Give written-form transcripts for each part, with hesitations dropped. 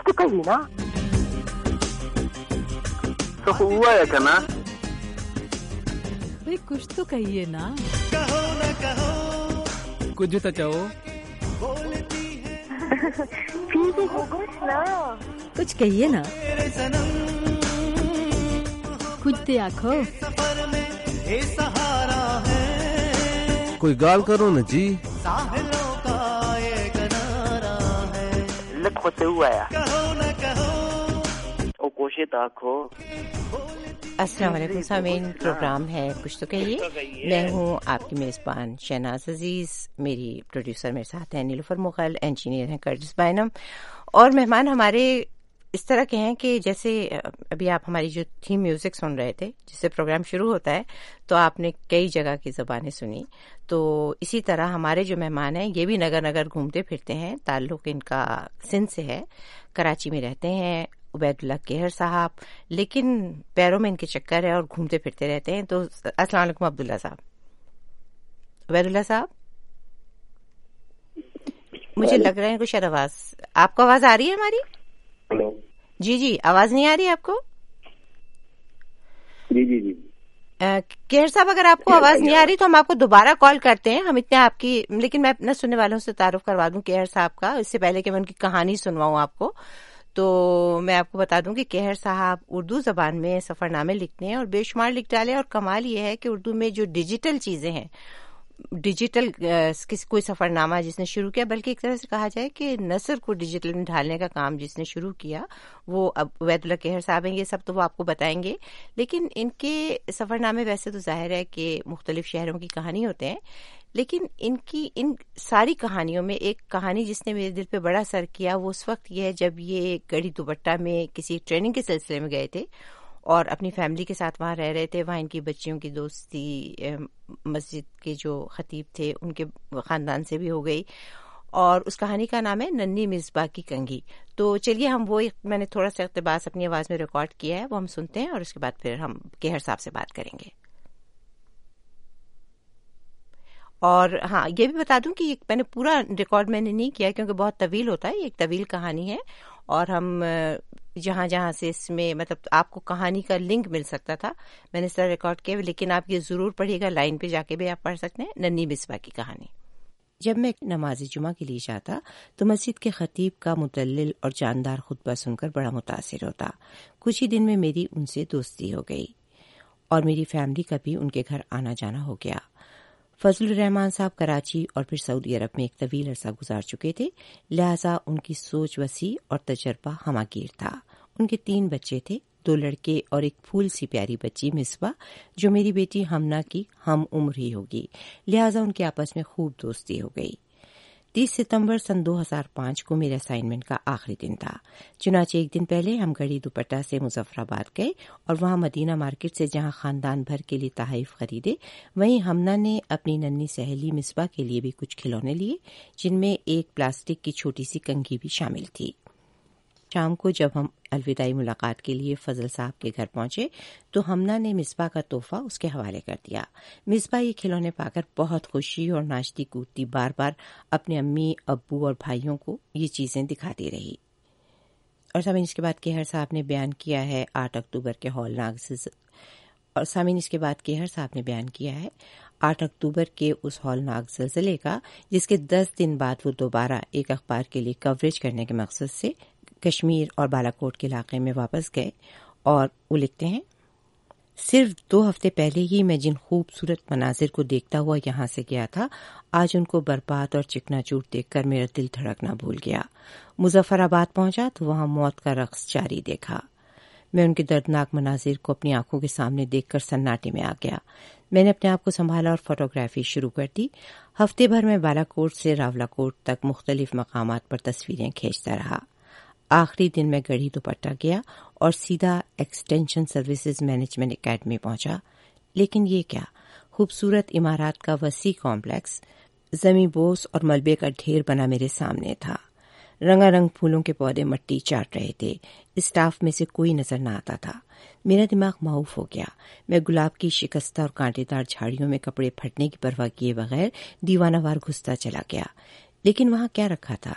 تو کہیے نا. تو ہوا ہے کنا بھئی کچھ تو کہیے نا. کہو نہ کہو کچھ تو چاہو. پھر بھی کچھ نا. کچھ کہیے نا. میرے صنم کچھ تو آکھو. سفر میں اے سہارا ہے کوئی گال کرو نا جی. ساحلوں کا یہ کنارہ ہے. لکھو سے ہوا ہے کہو نہ کہو او کوشے تاکھو. السلام علیکم سامعین، پروگرام ہے کچھ تو کہیے. میں ہوں آپ کی میزبان شہناز عزیز. میری پروڈیوسر میرے ساتھ ہیں نیلوفر مغل، انجینئر ہیں کرجس بینم، اور مہمان ہمارے اس طرح کے ہیں کہ جیسے ابھی آپ ہماری جو تھیم میوزک سن رہے تھے جس سے پروگرام شروع ہوتا ہے تو آپ نے کئی جگہ کی زبانیں سنی. تو اسی طرح ہمارے جو مہمان ہیں یہ بھی نگر نگر گھومتے پھرتے ہیں. تعلق ان کا سندھ سے ہے، کراچی میں رہتے ہیں عبید اللہ کیہر صاحب، لیکن پیروں میں ان کے چکر ہے اور گھومتے پھرتے رہتے ہیں. تو السلام علیکم عبداللہ صاحب. عبید اللہ صاحب مجھے لگ رہا ہے کچھ آواز آپ کو آواز آ رہی ہے ہماری؟ ہلو جی جی، آواز نہیں آ رہی ہے آپ کو؟ جی جی جی کیہر صاحب اگر آپ کو آواز نہیں آ رہی تو ہم آپ کو دوبارہ کال کرتے ہیں. ہم اتنے آپ کی، لیکن میں اپنا سننے والوں سے تعارف کروا دوں کیہر صاحب کا، اس سے پہلے کہ میں ان کی کہانی سنواؤں آپ کو. تو میں آپ کو بتا دوں کہ کیہر صاحب اردو زبان میں سفر نامے لکھتے ہیں اور بے شمار لکھ ڈالے. اور کمال یہ ہے کہ اردو میں جو ڈیجیٹل چیزیں ہیں، ڈیجیٹل کوئی سفر نامہ جس نے شروع کیا، بلکہ ایک طرح سے کہا جائے کہ نثر کو ڈیجیٹل میں ڈھالنے کا کام جس نے شروع کیا وہ اب عبید اللہ کیہر صاحب ہیں. یہ سب تو وہ آپ کو بتائیں گے، لیکن ان کے سفر نامے ویسے تو ظاہر ہے کہ مختلف شہروں کی کہانی ہوتے ہیں، لیکن ان ساری کہانیوں میں ایک کہانی جس نے میرے دل پہ بڑا اثر کیا وہ اس وقت یہ ہے جب یہ گڑھی دوپٹہ میں کسی ٹریننگ کے سلسلے میں گئے تھے اور اپنی فیملی کے ساتھ وہاں رہ رہے تھے. وہاں ان کی بچیوں کی دوستی مسجد کے جو خطیب تھے ان کے خاندان سے بھی ہو گئی، اور اس کہانی کا نام ہے ننھی مصباح کی کنگھی. تو چلیے ہم وہ میں نے تھوڑا سا اقتباس اپنی آواز میں ریکارڈ کیا ہے وہ ہم سنتے ہیں اور اس کے بعد پھر ہم کیہر صاحب سے بات کریں گے. اور ہاں یہ بھی بتا دوں کہ میں نے پورا ریکارڈ میں نے نہیں کیا کیونکہ بہت طویل ہوتا ہے، یہ ایک طویل کہانی ہے اور ہم جہاں جہاں سے اس میں مطلب آپ کو کہانی کا لنک مل سکتا تھا میں نے اس طرح ریکارڈ کیا، لیکن آپ یہ ضرور پڑھیے گا، لائن پہ جا کے بھی آپ پڑھ سکتے ہیں ننھی مصباح کی کہانی. جب میں نماز جمعہ کے لیے جاتا تو مسجد کے خطیب کا مدلل اور جاندار خطبہ سن کر بڑا متاثر ہوتا. کچھ ہی دن میں میری ان سے دوستی ہو گئی اور میری فیملی کا بھی ان کے گھر آنا جانا ہو گیا. فضل الرحمان صاحب کراچی اور پھر سعودی عرب میں ایک طویل عرصہ گزار چکے تھے، لہٰذا ان کی سوچ وسیع اور تجربہ ہماگیر تھا. ان کے 3 بچے تھے، 2 لڑکے اور ایک پھول سی پیاری بچی مصباح جو میری بیٹی ہمنا کی ہم عمر ہی ہوگی، لہٰذا ان کے آپس میں خوب دوستی ہو گئی. 30 ستمبر سن 2005 کو میرے اسائنمنٹ کا آخری دن تھا، چنانچہ ایک دن پہلے ہم گڑھی دوپٹہ سے مظفر آباد گئے اور وہاں مدینہ مارکیٹ سے جہاں خاندان بھر کے لیے تحائف خریدے وہیں ہمنا نے اپنی ننھی سہیلی مصباح کے لیے بھی کچھ کھلونے لیے جن میں ایک پلاسٹک کی چھوٹی سی کنگھی بھی شامل تھی. شام کو جب ہم الوداعی ملاقات کے لیے فضل صاحب کے گھر پہنچے تو ہمنا نے مصباح کا تحفہ اس کے حوالے کر دیا. مصباح یہ کھلونے پا کر بہت خوشی اور ناچتی کودتی بار بار اپنے امی ابو اور بھائیوں کو یہ چیزیں دکھاتی رہی. اور سامعین اس کے بعد کیہر صاحب نے بیان کیا ہے 8 اکتوبر کے اس ہولناک زلزلے کا جس کے 10 دن بعد وہ دوبارہ ایک اخبار کے لیے کوریج کرنے کے مقصد سے کشمیر اور بالاکوٹ کے علاقے میں واپس گئے. اور وہ لکھتے ہیں، صرف 2 ہفتے پہلے ہی میں جن خوبصورت مناظر کو دیکھتا ہوا یہاں سے گیا تھا آج ان کو برباد اور چکنا چور دیکھ کر میرا دل دھڑکنا بھول گیا. مظفر آباد پہنچا تو وہاں موت کا رقص جاری دیکھا. میں ان کے دردناک مناظر کو اپنی آنکھوں کے سامنے دیکھ کر سناٹے میں آ گیا. میں نے اپنے آپ کو سنبھالا اور فوٹوگرافی شروع کر دی. ہفتے بھر میں بالاکوٹ سے راولاکوٹ تک مختلف مقامات پر تصویریں کھینچتا رہا. آخری دن میں گڑھی دوپٹہ گیا اور سیدھا ایکسٹینشن سروسز مینجمنٹ اکیڈمی پہنچا. لیکن یہ کیا خوبصورت عمارات کا وسیع کمپلیکس زمیں بوس اور ملبے کا ڈھیر بنا میرے سامنے تھا. رنگا رنگ پھولوں کے پودے مٹی چاٹ رہے تھے. اسٹاف میں سے کوئی نظر نہ آتا تھا. میرا دماغ معوف ہو گیا. میں گلاب کی شکستہ اور کانٹے دار جھاڑیوں میں کپڑے پھٹنے کی پرواہ کیے بغیر دیوانہ وار گھستا چلا گیا. لیکن وہاں کیا رکھا تھا؟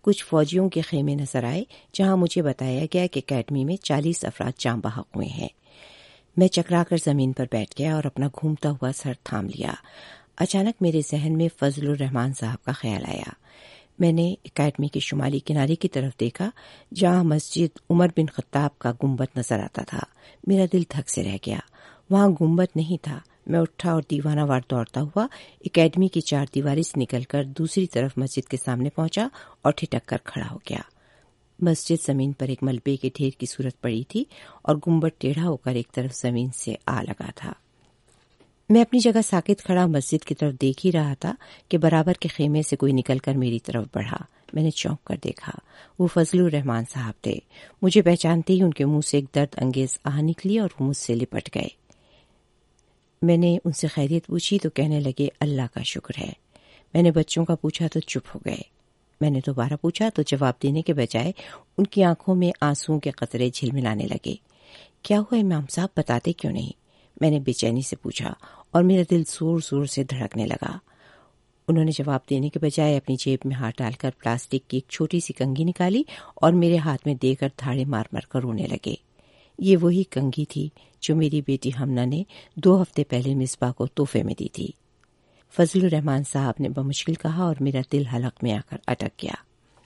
کچھ فوجیوں کے خیمے نظر آئے جہاں مجھے بتایا گیا کہ اکیڈمی میں 40 افراد جاں بحق ہوئے ہیں۔ میں چکرا کر زمین پر بیٹھ گیا اور اپنا گھومتا ہوا سر تھام لیا۔ اچانک میرے ذہن میں فضل الرحمان صاحب کا خیال آیا۔ میں نے اکیڈمی کے شمالی کنارے کی طرف دیکھا جہاں مسجد عمر بن خطاب کا گنبد نظر آتا تھا۔ میرا دل دھک سے رہ گیا، وہاں گنبد نہیں تھا۔ میں اٹھا اور دیوانہ وار دوڑتا ہوا اکیڈمی کی 4 دیواری سے نکل کر دوسری طرف مسجد کے سامنے پہنچا اور ٹھٹک کر کھڑا ہو گیا۔ مسجد زمین پر ایک ملبے کے ڈھیر کی صورت پڑی تھی اور گنبد ٹیڑھا ہو کر ایک طرف زمین سے آ لگا تھا۔ میں اپنی جگہ ساکت کھڑا مسجد کی طرف دیکھ ہی رہا تھا کہ برابر کے خیمے سے کوئی نکل کر میری طرف بڑھا۔ میں نے چونک کر دیکھا، وہ فضل الرحمان صاحب تھے۔ مجھے پہچانتے ہی ان کے منہ سے ایک درد انگیز آہ نکلی اور وہ مجھ سے لپٹ گئے۔ میں نے ان سے خیریت پوچھی تو کہنے لگے اللہ کا شکر ہے۔ میں نے بچوں کا پوچھا تو چپ ہو گئے۔ میں نے دوبارہ پوچھا تو جواب دینے کے بجائے ان کی آنکھوں میں آنسوؤں کے قطرے جھلملانے لگے۔ کیا ہوا امام صاحب، بتاتے کیوں نہیں؟ میں نے بے چینی سے پوچھا اور میرا دل زور زور سے دھڑکنے لگا۔ انہوں نے جواب دینے کے بجائے اپنی جیب میں ہاتھ ڈال کر پلاسٹک کی ایک چھوٹی سی کنگھی نکالی اور میرے ہاتھ میں دے کر دھاڑے مار مار کر رونے لگے۔ یہ وہی کنگھی تھی جو میری بیٹی ہمنا نے 2 ہفتے پہلے مصباح کو تحفے میں دی تھی۔ فضل الرحمان صاحب نے بمشکل کہا اور میرا دل حلق میں آ کر اٹک گیا۔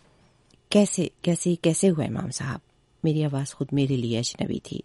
کیسے ہوا امام صاحب؟ میری آواز خود میرے لیے اجنبی تھی۔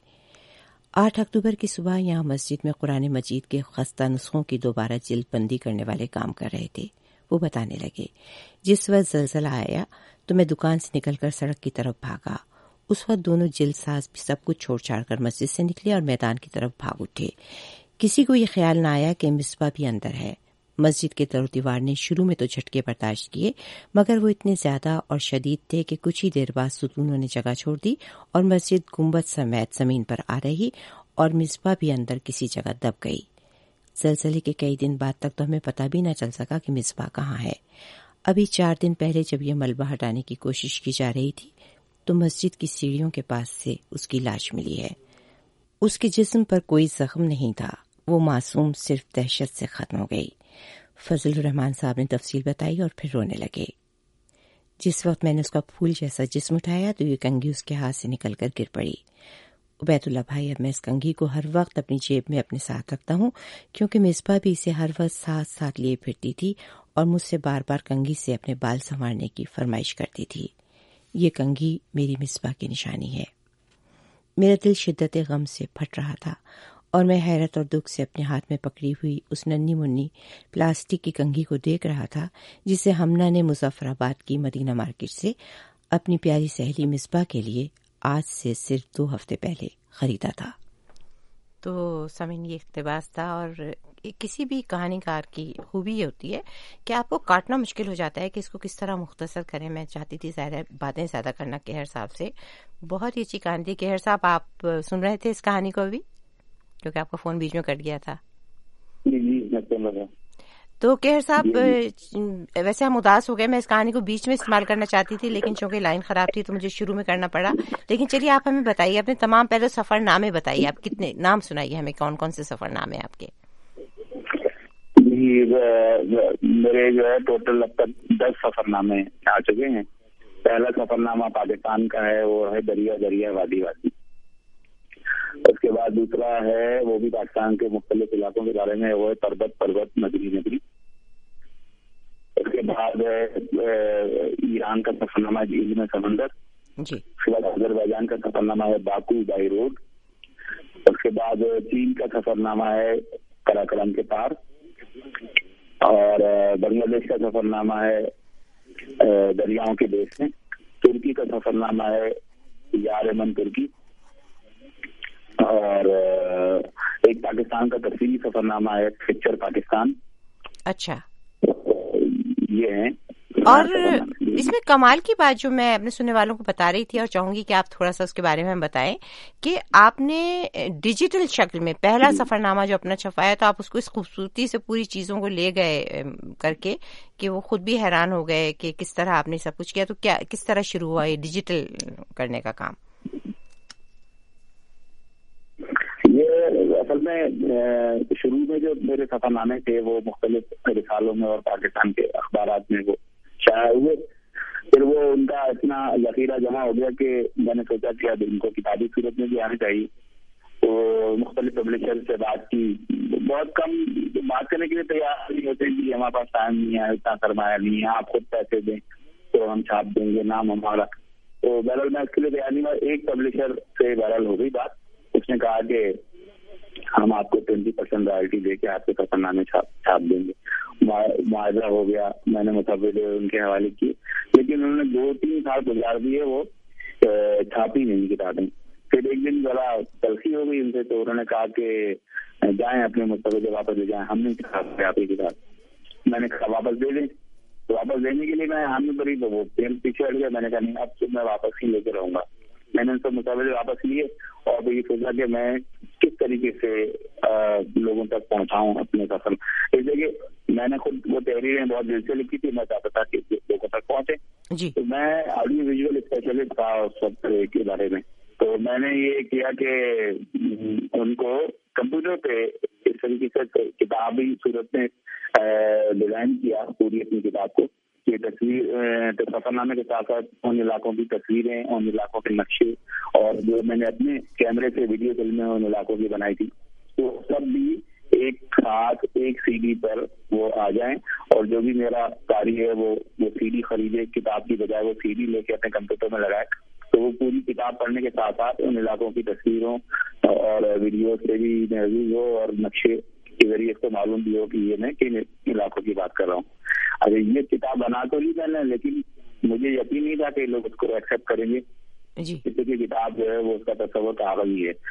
8 اکتوبر کی صبح یہاں مسجد میں قرآن مجید کے خستہ نسخوں کی دوبارہ جلد بندی کرنے والے کام کر رہے تھے۔ وہ بتانے لگے، جس وقت زلزلہ آیا تو میں دکان سے نکل کر سڑک کی طرف بھاگا۔ اس وقت دونوں جلد ساز بھی سب کچھ چھوڑ چھاڑ کر مسجد سے نکلے اور میدان کی طرف بھاگ اٹھے۔ کسی کو یہ خیال نہ آیا کہ مصباح بھی اندر ہے۔ مسجد کے در و دیوار نے شروع میں تو جھٹکے برداشت کیے، مگر وہ اتنے زیادہ اور شدید تھے کہ کچھ ہی دیر بعد ستونوں نے جگہ چھوڑ دی اور مسجد گنبد سمیت زمین پر آ رہی اور مصباح بھی اندر کسی جگہ دب گئی۔ زلزلے کے کئی دن بعد تک تو ہمیں پتہ بھی نہ چل سکا کہ مصباح کہاں ہے۔ ابھی 4 دن پہلے جب یہ ملبہ ہٹانے کی کوشش کی جا رہی تھی تو مسجد کی سیڑھیوں کے پاس سے اس کی لاش ملی ہے۔ اس کے جسم پر کوئی زخم نہیں تھا، وہ معصوم صرف دہشت سے ختم ہو گئی۔ فضل الرحمان صاحب نے تفصیل بتائی اور پھر رونے لگے۔ جس وقت میں نے اس کا پھول جیسا جسم اٹھایا تو یہ کنگھی اس کے ہاتھ سے نکل کر گر پڑی۔ عبید اللہ بھائی، اب میں اس کنگھی کو ہر وقت اپنی جیب میں اپنے ساتھ رکھتا ہوں کیونکہ مصباح بھی اسے ہر وقت ساتھ لیے پھرتی تھی اور مجھ سے بار بار کنگھی سے اپنے بال سنوارنے کی فرمائش کرتی تھی۔ یہ کنگھی میری مصباح کی نشانی ہے۔ میرا دل شدت غم سے پھٹ رہا تھا اور میں حیرت اور دکھ سے اپنے ہاتھ میں پکڑی ہوئی اس ننھی منی پلاسٹک کی کنگھی کو دیکھ رہا تھا جسے ہمنا نے مظفر آباد کی مدینہ مارکیٹ سے اپنی پیاری سہیلی مصباح کے لیے آج سے صرف 2 ہفتے پہلے خریدا تھا۔ تو سامعین، یہ اقتباس تھا، اور کسی بھی کہانی کار کی خوبی یہ ہوتی ہے کہ آپ کو کاٹنا مشکل ہو جاتا ہے کہ اس کو کس طرح مختصر کریں۔ میں چاہتی تھی ظاہر باتیں زیادہ کرنا کہر صاحب سے۔ بہت ہی اچھی کہانی تھی کہر صاحب۔ آپ سن رہے تھے اس کہانی کو بھی کیونکہ آپ کا فون بیچ میں کٹ گیا تھا؟ جی میں سن رہا ہوں۔ تو کہر صاحب، ویسے ہم اداس ہو گئے، میں اس کہانی کو بیچ میں استعمال کرنا چاہتی تھی لیکن چونکہ لائن خراب تھی تو مجھے شروع میں کرنا پڑا۔ لیکن چلیے آپ ہمیں بتائیے، اپنے تمام پہلے سفر نامے بتائیے، آپ کتنے نام سنائیے ہمیں، کون کون سے سفر نامے آپ کے؟ جی میرے جو ہے ٹوٹل اب تک 10 سفر نامے آ چکے ہیں۔ پہلا سفر نامہ پاکستان کا ہے، وہ ہے دریا وادی وادی۔ اس کے بعد دوسرا ہے وہ بھی پاکستان کے مختلف علاقوں کے بارے میں، وہ ہے پربت نگری۔ اس کے بعد ایران کا سفر نامہ علم سمندر۔ جی۔ اس کے بعد آذربائیجان کا سفر نامہ ہے باکو بائی روڈ۔ اس کے بعد چین کا سفر نامہ ہے قراقرم کے پار، اور بنگلہ دیش کا سفر نامہ ہے دریاؤں کے دیش میں۔ ترکی کا سفر نامہ ہے یارمن ترکی، اور ایک پاکستان کا تفصیلی سفر نامہ ہے پکچر پاکستان۔ اچھا، یہ ہیں۔ اور اس میں کمال کی بات جو میں اپنے سننے والوں کو بتا رہی تھی اور چاہوں گی کہ آپ تھوڑا سا اس کے بارے میں بتائیں کہ آپ نے ڈیجیٹل شکل میں پہلا سفر نامہ جو اپنا چھپایا تو آپ اس کو اس خوبصورتی سے پوری چیزوں کو لے گئے کر کے کہ وہ خود بھی حیران ہو گئے کہ کس طرح آپ نے سب کچھ کیا۔ تو کیا کس طرح شروع ہوا یہ ڈیجیٹل کرنے کا کام؟ یہ اصل میں شروع میں جو میرے سفر نامے تھے وہ مختلف رسالوں میں اور پاکستان کے اخبارات میں وہ شائع ہوئے، پھر وہ ان इतना ज़ख़ीरा जमा हो गया कि मैंने सोचा कि अब इनको किताबी सूरत में भी आना चाहिए। तो मुख्तलिफ पब्लिशर से बात की, बहुत कम बात करने के लिए तैयार नहीं होते कि हमारे पास टाइम नहीं है, इतना सरमाया नहीं है, आप खुद पैसे दें तो हम छाप देंगे नाम हमारा। तो बहरहाल मैं इसके लिए तैयार नहीं हुआ। एक पब्लिशर से बहरहाल हो गई बात, उसने कहा कि हम आपको 20% रॉयल्टी दे के आपके सफरनामे छाप देंगे। मुआवजा हो गया, मैंने मुतव्विल उनके हवाले किए, लेकिन उन्होंने 2-3 साल गुजार दिए, वो छापी नहीं किताबें। फिर एक दिन जरा तलखी हो गई उनसे, तो उन्होंने कहा कि जाएं अपने मुतव्विल वापस ले जाएं, हमने छाप आपकी किताब। मैंने कहा वापस दे दें, तो वापस देने के लिए मैं हामी भरी, तो वो पीछे हट गया। मैंने कहा नहीं, अब तो मैं वापस ही लेकर रहूंगा। मैंने उनसे मुतव्विल वापस लिए और ये सोचा कि मैं किस तरीके से लोगों तक पहुंचाऊं अपने सफर। इस देखिए मैंने खुद वो तहरीरें बहुत दिल से लिखी थी, मैं चाहता था कि लोगों तक पहुंचे। तो मैं ऑडियो विजुअल स्पेशलिस्ट था उस वक्त के बारे में, तो मैंने ये किया कि उनको कंप्यूटर पे इस तरीके से किताबी सूरत में डिजाइन किया पूरी अपनी किताब को, ये तस्वीर तो सफरनामे के साथ साथ उन इलाकों की तस्वीरें, उन इलाकों के नक्शे, और जो मैंने अपने कैमरे से वीडियो फिल्में उन इलाकों की बनाई थी, तो सब भी एक साथ एक सीडी पर वो आ जाएं। और जो भी मेरा कार्य है वो सीडी खरीदे, किताब की बजाय वो सीडी लेके अपने कंप्यूटर में लगाए, तो वो पूरी किताब पढ़ने के साथ साथ उन इलाकों की तस्वीरों और वीडियो से भी महसूस हो और नक्शे के जरिए इसको मालूम भी हो कि ये मैं किन इलाकों की बात कर रहा हूँ। अरे ये किताब बना तो ली मैंने, लेकिन मुझे यकीन नहीं था कि लोग उसको एक्सेप्ट करेंगे। क्योंकि किताब जो है वो उसका तस्वर कागज ही है।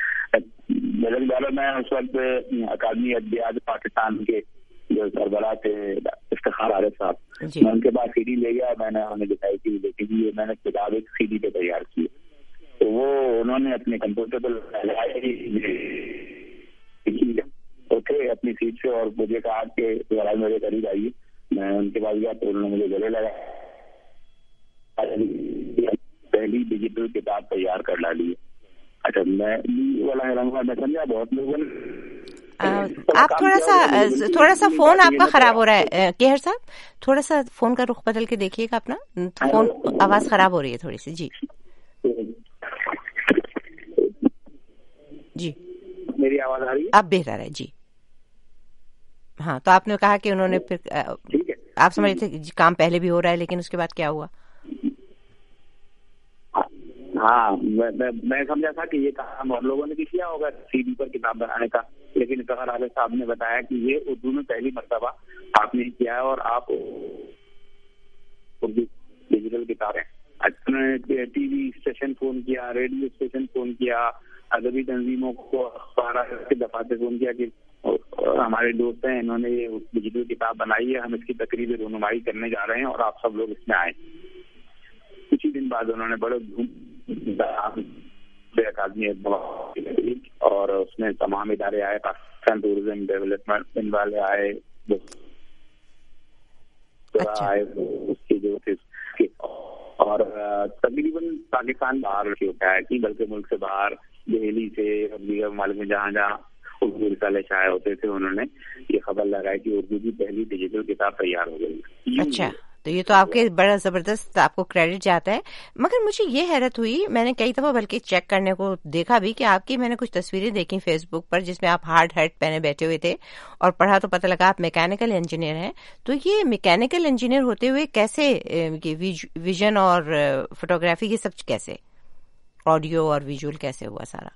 मैं उस वक्त अकादमी अदबियात पाकिस्तान के जो सरबराह थे इफ्तिखार आरिफ साहब, मैं उनके पास सीडी ले गया, मैंने उन्हें दिखाई थी, लेकिन ये मैंने किताब एक सीडी पे तैयार की, तो वो उन्होंने अपने कंप्यूटर पर लगाई उठे अपनी सीट से और मुझे कहा कि जरा मेरे करीब आइए। मैं उनके पास गया तो उन्होंने मुझे गले लगा, पहली डिजिटल किताब तैयार कर डाली है। अच्छा, मैं समझा बहुत लोगों ने। आप थोड़ा सा फोन आपका खराब हो रहा है केहर साहब, थोड़ा सा फोन का रुख बदल के देखिएगा अपना, फोन आवाज खराब हो रही है थोड़ी सी। जी जी, मेरी आवाज आ रही है? अब बेहतर है जी। हाँ, तो आपने कहा कि उन्होंने फिर ठीक है, आप समझ थे काम पहले भी हो रहा है, लेकिन उसके बाद क्या हुआ? हाँ, मैं समझा था कि ये काम और लोगों ने भी किया होगा सीडी पर किताब बनाने का, लेकिन इफ्तिखार आरिफ साहब ने बताया कि ये उर्दू में पहली मर्तबा आपने किया है और आप उर्दू डिजिटल किताबें। अच्छा, टीवी स्टेशन फोन किया, रेडियो स्टेशन फोन किया, अदबी तंजीमों को, अखबार के दफातर फोन किया कि हमारे दोस्त हैं, इन्होंने ये डिजिटल किताब बनाई है, हम इसकी तकरीबी रुनुमाई करने जा रहे हैं और आप सब लोग इसमें आए। कुछ ही दिन बाद उन्होंने बड़े अकादमी और उसमें तमाम इदारे आए, पाकिस्तान टूरिज्म डेवलपमेंट वाले आए, आए उसके जो थे, और तकरीबन पाकिस्तान बाहर से उठाया कि बल्कि मुल्क से बाहर, दिल्ली से और दीगर ममालिक में जहाँ जहाँ उर्दू रिसाले शाये होते थे, उन्होंने ये खबर लगाई कि उर्दू की पहली डिजिटल किताब तैयार हो गई। अच्छा, तो ये तो आपके बड़ा जबरदस्त आपको क्रेडिट जाता है। मगर मुझे ये हैरत हुई, मैंने कई दफा बल्कि चेक करने को देखा भी कि आपकी, मैंने कुछ तस्वीरें देखी फेसबुक पर जिसमें आप हार्ड हैट पहने बैठे हुए थे, और पढ़ा तो पता लगा आप मैकेनिकल इंजीनियर हैं। तो ये मैकेनिकल इंजीनियर होते हुए कैसे विजन और फोटोग्राफी ये सब कैसे, ऑडियो और विजुअल कैसे हुआ सारा?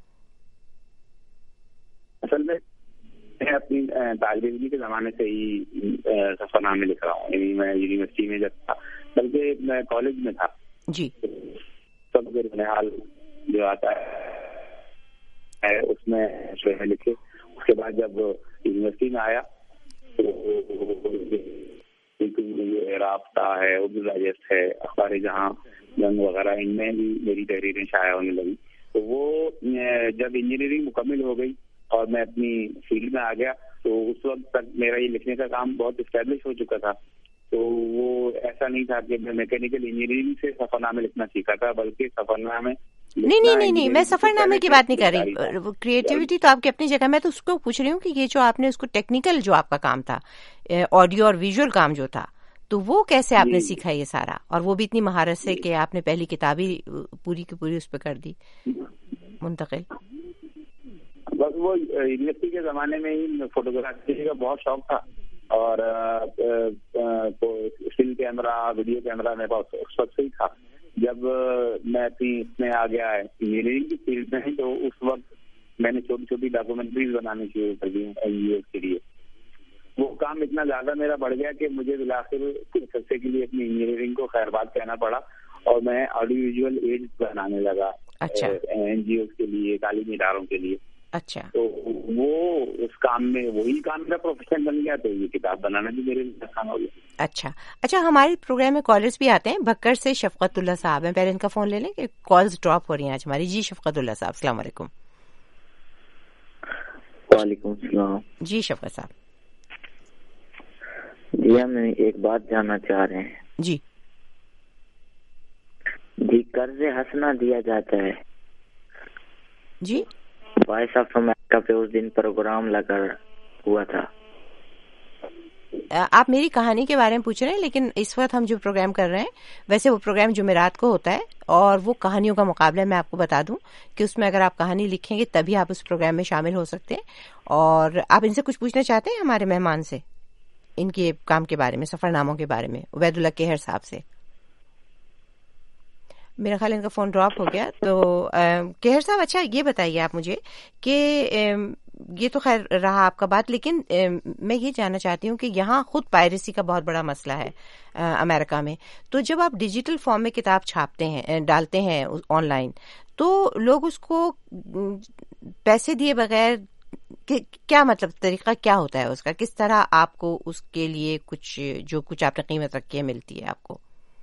असल में मैं अपनी तालिब इल्मी के ज़माने से ही सफरनामे लिख रहा हूँ। यानी मैं यूनिवर्सिटी में जब था, बल्कि मैं कॉलेज में था जी, सब हाल जो आता है उसमें शेर लिखे। उसके बाद जब यूनिवर्सिटी में आया तो राब्ता है, उर्दू डाइजेस्ट है, अखबार जहाँ, जंग वगैरह, इनमें भी मेरी तहरीरें शाया होने लगी। तो वो जब इंजीनियरिंग मुकम्मिल हो गई और मैं अपनी फील्ड में आ गया, तो उस वक्त तक मेरा ये लिखने का काम बहुत इस्टेब्लिश हो चुका था। तो वो ऐसा नहीं था कि मैं मैकेनिकल इंजीनियरिंग से सफरनामे लिखना सीखा था, बल्कि सफरनामे नहीं, मैं सफरनामे की बात नहीं कर रही। क्रिएटिविटी तो आपकी अपनी जगह, मैं तो उसको पूछ रही हूँ कि ये जो आपने उसको टेक्निकल जो आपका काम था, ऑडियो और विजुअल काम जो था, تو وہ کیسے آپ نے سیکھا یہ سارا، اور وہ بھی اتنی مہارت سے کہ آپ نے پہلی کتاب ہی پوری کی پوری اس پہ کر دی منتقل؟ بس وہ یونیورسٹی کے زمانے میں ہی فوٹوگرافی کا بہت شوق تھا، اور اسٹل کیمرہ ویڈیو کیمرہ میرے پاس اس وقت سے ہی تھا. جب میں اس میں آ گیا انجینئرنگ کی فیلڈ میں، تو اس وقت میں نے چھوٹی چھوٹی ڈاکومنٹریز بنانی شروع کر دی NGOs کے لیے. وہ کام اتنا زیادہ میرا بڑھ گیا کہ مجھے بالآخر کچھ عرصے کے لیے اپنی انجینئرنگ کو خیر بات کہنا پڑا، اور میں آڈیو ویژول ایڈز بنانے لگا NGOs کے لیے، تعلیمی اداروں کے لیے. اچھا. تو وہ اس کام میں وہی کام میرا پروفیشن بن گیا، تو یہ کتاب بنانا بھی میرے لیے آسان ہو گیا. اچھا ہمارے پروگرام میں کالرز بھی آتے ہیں. بھکر سے شفقت اللہ صاحب ہیں، پہلے ان کا فون لے لیں کہ کالز ڈراپ ہو رہی ہیں آج ہماری. جی شفقت اللہ صاحب السلام علیکم. وعلیکم السلام. جی شفقت صاحب. جی ہم ایک بات جاننا چاہ رہے ہیں. جی قرض ہنسنا دیا جاتا ہے. جی وائس آف امریکہ پہ اس دن پروگرام لگا ہوا تھا. آپ میری کہانی کے بارے میں پوچھ رہے ہیں، لیکن اس وقت ہم جو پروگرام کر رہے ہیں ویسے وہ پروگرام جمعرات کو ہوتا ہے، اور وہ کہانیوں کا مقابلہ ہے. میں آپ کو بتا دوں کہ اس میں اگر آپ کہانی لکھیں گے تبھی آپ اس پروگرام میں شامل ہو سکتے ہیں. اور آپ ان سے کچھ پوچھنا چاہتے ہیں ہمارے مہمان سے، ان کے کام کے بارے میں، سفر ناموں کے بارے میں، عبید اللہ کیہر صاحب سے؟ میرا خیال ان کا فون ڈراپ ہو گیا. تو کیہر صاحب اچھا یہ بتائیے آپ مجھے کہ یہ تو خیر رہا آپ کا بات، لیکن میں یہ جاننا چاہتی ہوں کہ یہاں خود پائریسی کا بہت بڑا مسئلہ ہے امریکہ میں. تو جب آپ ڈیجیٹل فارم میں کتاب چھاپتے ہیں، ڈالتے ہیں آن لائن، تو لوگ اس کو پیسے دیے بغیر، کیا مطلب طریقہ کیا ہوتا ہے اس کا؟ کس طرح آپ کو اس کے لیے کچھ جو کچھ آپ نے قیمت رکھی ہے ملتی ہے آپ کو؟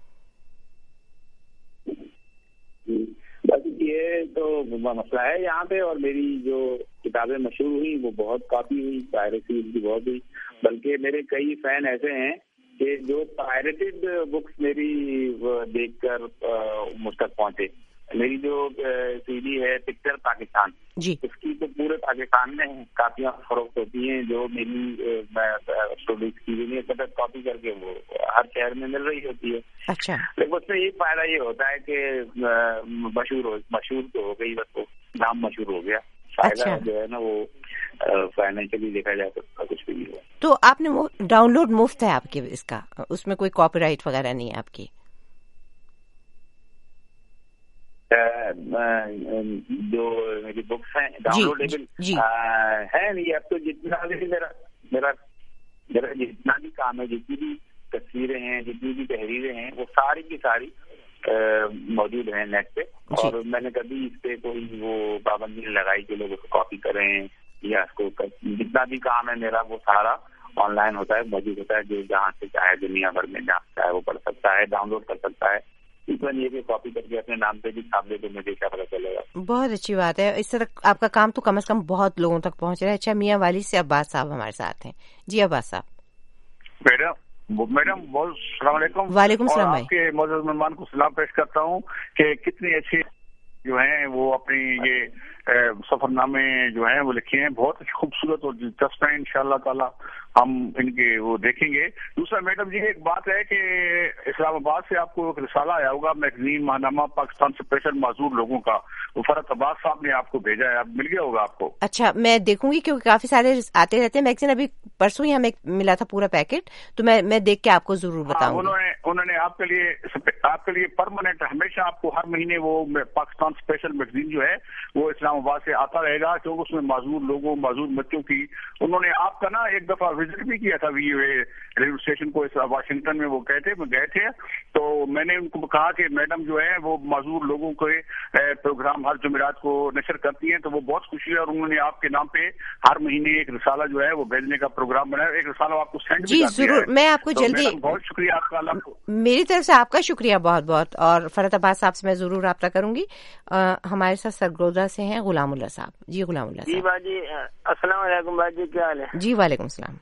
بس یہ تو مسئلہ ہے یہاں پہ. اور میری جو کتابیں مشہور ہوئی وہ بہت کاپی ہوئی، پائریسی کی بہت ہوئی. بلکہ میرے کئی فین ایسے ہیں کہ جو پائریٹڈ بکس میری دیکھ کر مجھ تک پہنچے. میری جو CD ہے پکچر پاکستان، جی اس کی تو پورے پاکستان میں کاپیاں فروخت ہوتی ہیں، جو میری اسٹوڈیز کی ہوئی کاپی کر کے وہ ہر شہر میں مل رہی ہوتی ہے. اچھا. لیکن اس میں ایک فائدہ یہ ہوتا ہے کہ مشہور تو ہو گئی، بس وہ نام مشہور ہو گیا. فائدہ جو ہے نا وہ فائنینشلی دیکھا جائے تو کچھ بھی نہیں ہوا. تو آپ نے وہ ڈاؤن لوڈ مفت ہے آپ کے اس کا، اس میں کوئی کاپی رائٹ وغیرہ نہیں ہے آپ کی؟ جو میری بکس ہیں ڈاؤن لوڈیبل ہے نہیں. اب تو جتنا بھی میرا جتنا بھی کام ہے، جتنی بھی تصویریں ہیں، جتنی بھی تحریریں ہیں، وہ ساری کی ساری موجود ہیں نیٹ پہ. اور میں نے کبھی اس پہ کوئی وہ پابندی لگائی کہ لوگ اس کو کاپی کریں یا اس کو، جتنا بھی کام ہے میرا وہ سارا آن لائن ہوتا ہے، موجود ہوتا ہے. جو جہاں سے چاہے دنیا بھر میں جہاں چاہے وہ پڑھ سکتا ہے، ڈاؤن لوڈ کر سکتا ہے. یہ کہ کاپی کر کے اپنے نام پہ بھی چھاپ دے تو مجھے کیا پتا چلے گا. بہت اچھی بات ہے. اس طرح آپ کا کام تو کم از کم بہت لوگوں تک پہنچ رہا ہے. اچھا میاں والی سے عباس صاحب ہمارے ساتھ ہیں. جی عباس صاحب. میڈم بہت السلام علیکم. وعلیکم السلام. آپ کے معزز مہمان کو سلام پیش کرتا ہوں کہ کتنی اچھی جو ہیں وہ اپنی یہ سفر نامے جو ہیں وہ لکھے ہیں، بہت خوبصورت اور دلچسپ ہیں. انشاءاللہ تعالی ہم ان کے وہ دیکھیں گے. دوسرا میڈم جی ایک بات ہے کہ اسلام آباد سے آپ کو ایک رسالہ آیا ہوگا، میگزین ماہنامہ پاکستان سے اسپیشل معذور لوگوں کا، وہ فرحت عباس صاحب نے آپ کو بھیجا ہے، اب مل گیا ہوگا آپ کو؟ اچھا میں دیکھوں گی کیونکہ کافی سارے آتے رہتے ہیں میگزین. ابھی پرسوں ہی ہمیں ملا تھا پورا پیکٹ، تو میں دیکھ کے آپ کو ضرور بتاؤں گی. انہوں نے آپ کے لیے پرماننٹ ہمیشہ آپ کو ہر مہینے وہ پاکستان اسپیشل میگزین جو ہے وہ اسلام آباد سے آتا رہے گا، کیونکہ اس میں معذور لوگوں، معذور بچوں کی، انہوں نے آپ کا نا ایک دفعہ وزٹ بھی کیا تھا ریلوے اسٹیشن کو واشنگٹن میں. وہ گئے تھے تو میں نے ان کو کہا کہ میڈم جو ہے وہ معذور لوگوں کے پروگرام ہر جمعرات کو نشر کرتی ہیں، تو وہ بہت خوشی ہے. اور انہوں نے آپ کے نام پہ ہر مہینے ایک رسالہ جو ہے وہ بھیجنے کا پروگرام بنایا. ایک رسالہ آپ کو سینڈ جی ضرور. میں آپ کو جلدی، بہت شکریہ آپ کا. میری طرف سے آپ کا شکریہ بہت بہت. اور فرحت عباس صاحب سے میں ضرور رابطہ کروں گی. ہمارے ساتھ سرگودا سے ہیں غلام اللہ صاحب. جی غلام اللہ صاحب. جی باجی السلام علیکم. باجی کیا حال ہے؟ جی وعلیکم السلام.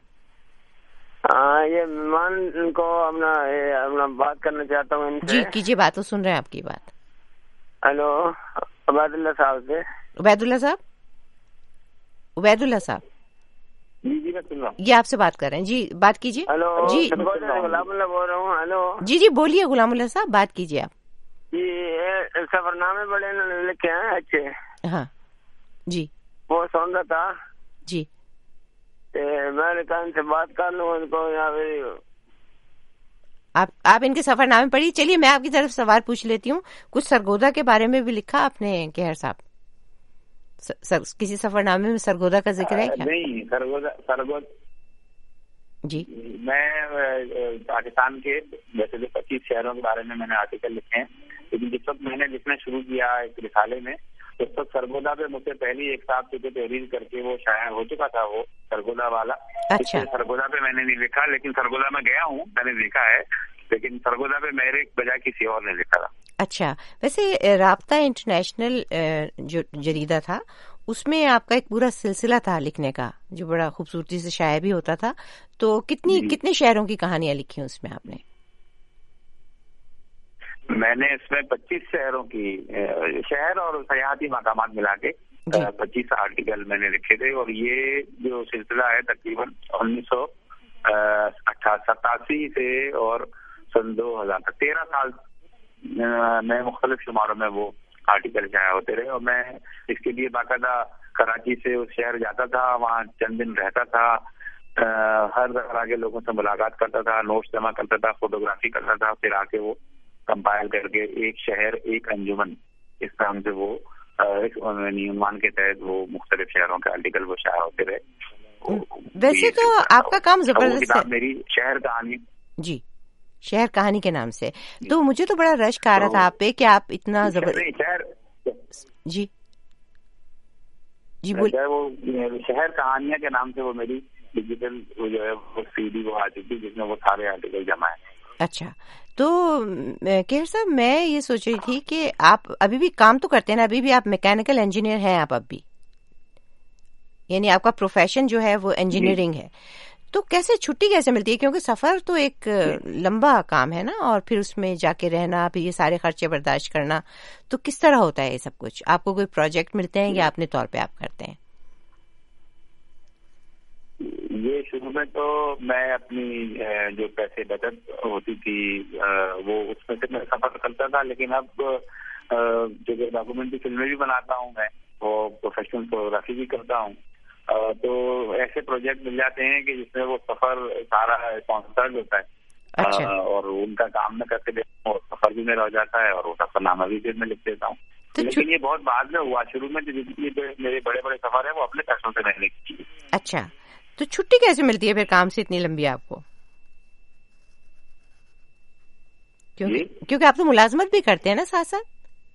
یہ مہمان کو اپنا بات کرنا چاہتا ہوں ان سے. جی کیجیے بات، تو سن رہے ہیں آپ کی بات. ہلو عبید اللہ صاحب سے. عبید اللہ صاحب. عبید اللہ صاحب. جی میں سن رہا ہوں. یہ آپ سے بات کر رہے ہیں جی, بات کیجیے. ہلو جی غلام اللہ بول رہا ہوں. ہلو جی بولیے غلام اللہ صاحب, بات کیجیے آپ. جی سفر نامے بڑے انہوں نے لکھے ہیں اچھے. ہاں جی وہ سوندہ تھا جی, میں نے کہا ان سے بات کر لوں ان کو. یہاں پہ آپ ان کے سفر نامے پڑھی. چلیے میں آپ کی طرف سوال پوچھ لیتی ہوں. کچھ سرگودا کے بارے میں بھی لکھا آپ نے کہر صاحب, کسی سفر نامے میں سرگودا کا ذکر ہے کیا؟ نہیں, سرگودا جی میں پاکستان کے ویسے تو 25 شہروں کے بارے میں نے آرٹیکل لکھے ہیں, لیکن جس وقت میں نے لکھنا شروع کیا ایک رسالے میں, اس وقت سرگودا پہ مجھ سے پہلی ایک صاحب چکے تحریر کر کے وہ شائع ہو چکا تھا, وہ سرگودا والا. اچھا, سرگودا پہ میں نے نہیں لکھا, لیکن سرگودا میں گیا ہوں, میں نے دیکھا ہے, لیکن سرگودا پہ میرے بجائے کسی اور نے لکھا تھا. اچھا. ویسے رابطہ انٹرنیشنل جو جریدہ تھا اس میں آپ کا ایک پورا سلسلہ تھا لکھنے کا, جو بڑا خوبصورتی سے شائع بھی ہوتا تھا. تو کتنے شہروں کی کہانیاں لکھی اس میں آپ نے؟ میں نے اس میں 25 شہروں کی, شہر اور سیاحتی مقامات ملا کے 25 آرٹیکل میں نے لکھے تھے. اور یہ جو سلسلہ ہے تقریباً 1987 سے اور سن 2000 تک 13 سال میں مختلف شماروں میں وہ آرٹیکل شائع ہوتے رہے. اور میں اس کے لیے باقاعدہ کراچی سے اس شہر جاتا تھا, وہاں چند دن رہتا تھا, ہر طرح کے لوگوں سے ملاقات کرتا تھا, نوٹس جمع کرتا تھا, فوٹوگرافی کرتا تھا, پھر آ کے وہ کمپائل کر کے ایک شہر ایک انجمن اس نام سے وہ عنوان کے تحت وہ مختلف شہروں کے آرٹیکل وہ شائع ہوتے رہے. ویسے تو آپ کا کام زبردست ہے. میری شہر کہانی, جی شہر کہانی کے نام سے. تو مجھے تو بڑا رشک آ رہا تھا آپ پہ کہ آپ اتنا زبردست. جی جی بول. وہ شہر کہانیاں کے نام سے وہ میری ڈیجیٹل جو ہے وہ سی ڈی وہ آتی تھی, جس میں وہ سارے آرٹیکل جمع ہیں. اچھا. تو کہر صاحب میں یہ سوچ رہی تھی کہ آپ ابھی بھی کام تو کرتے ہیں نا, ابھی بھی آپ میکینیکل انجینئر ہیں آپ اب بھی, یعنی آپ کا پروفیشن جو ہے وہ انجینئرنگ ہے. تو کیسے چھٹی کیسے ملتی ہے, کیونکہ سفر تو ایک لمبا کام ہے نا, اور پھر اس میں جا کے رہنا, پھر یہ سارے خرچے برداشت کرنا, تو کس طرح ہوتا ہے یہ سب کچھ؟ آپ کو کوئی پروجیکٹ ملتے ہیں یا اپنے طور پہ آپ کرتے ہیں؟ یہ شروع میں تو میں اپنی جو پیسے بچت ہوتی تھی وہ اس میں سے میں سفر کرتا تھا, لیکن اب جو ڈاکومنٹری فلمیں بھی بناتا ہوں میں, وہ پروفیشنل فوٹوگرافی بھی کرتا ہوں, تو ایسے پروجیکٹ مل جاتے ہیں کہ جس میں وہ سفر سارا اسپانسرڈ ہوتا ہے, اور ان کا کام میں کر کے دیتا ہوں, سفر بھی میرا ہو جاتا ہے اور وہ سفر نامہ بھی پھر میں لکھ دیتا ہوں. لیکن یہ بہت بعد میں ہوا, شروع میں جتنی میرے بڑے بڑے سفر ہیں وہ اپنے پیسوں سے میں نے کی. اچھا. تو چھٹی کیسے ملتی ہے پھر کام سے اتنی لمبی آپ کو؟ کیونکہ آپ تو ملازمت بھی کرتے ہیں نا ساتھ ساتھ.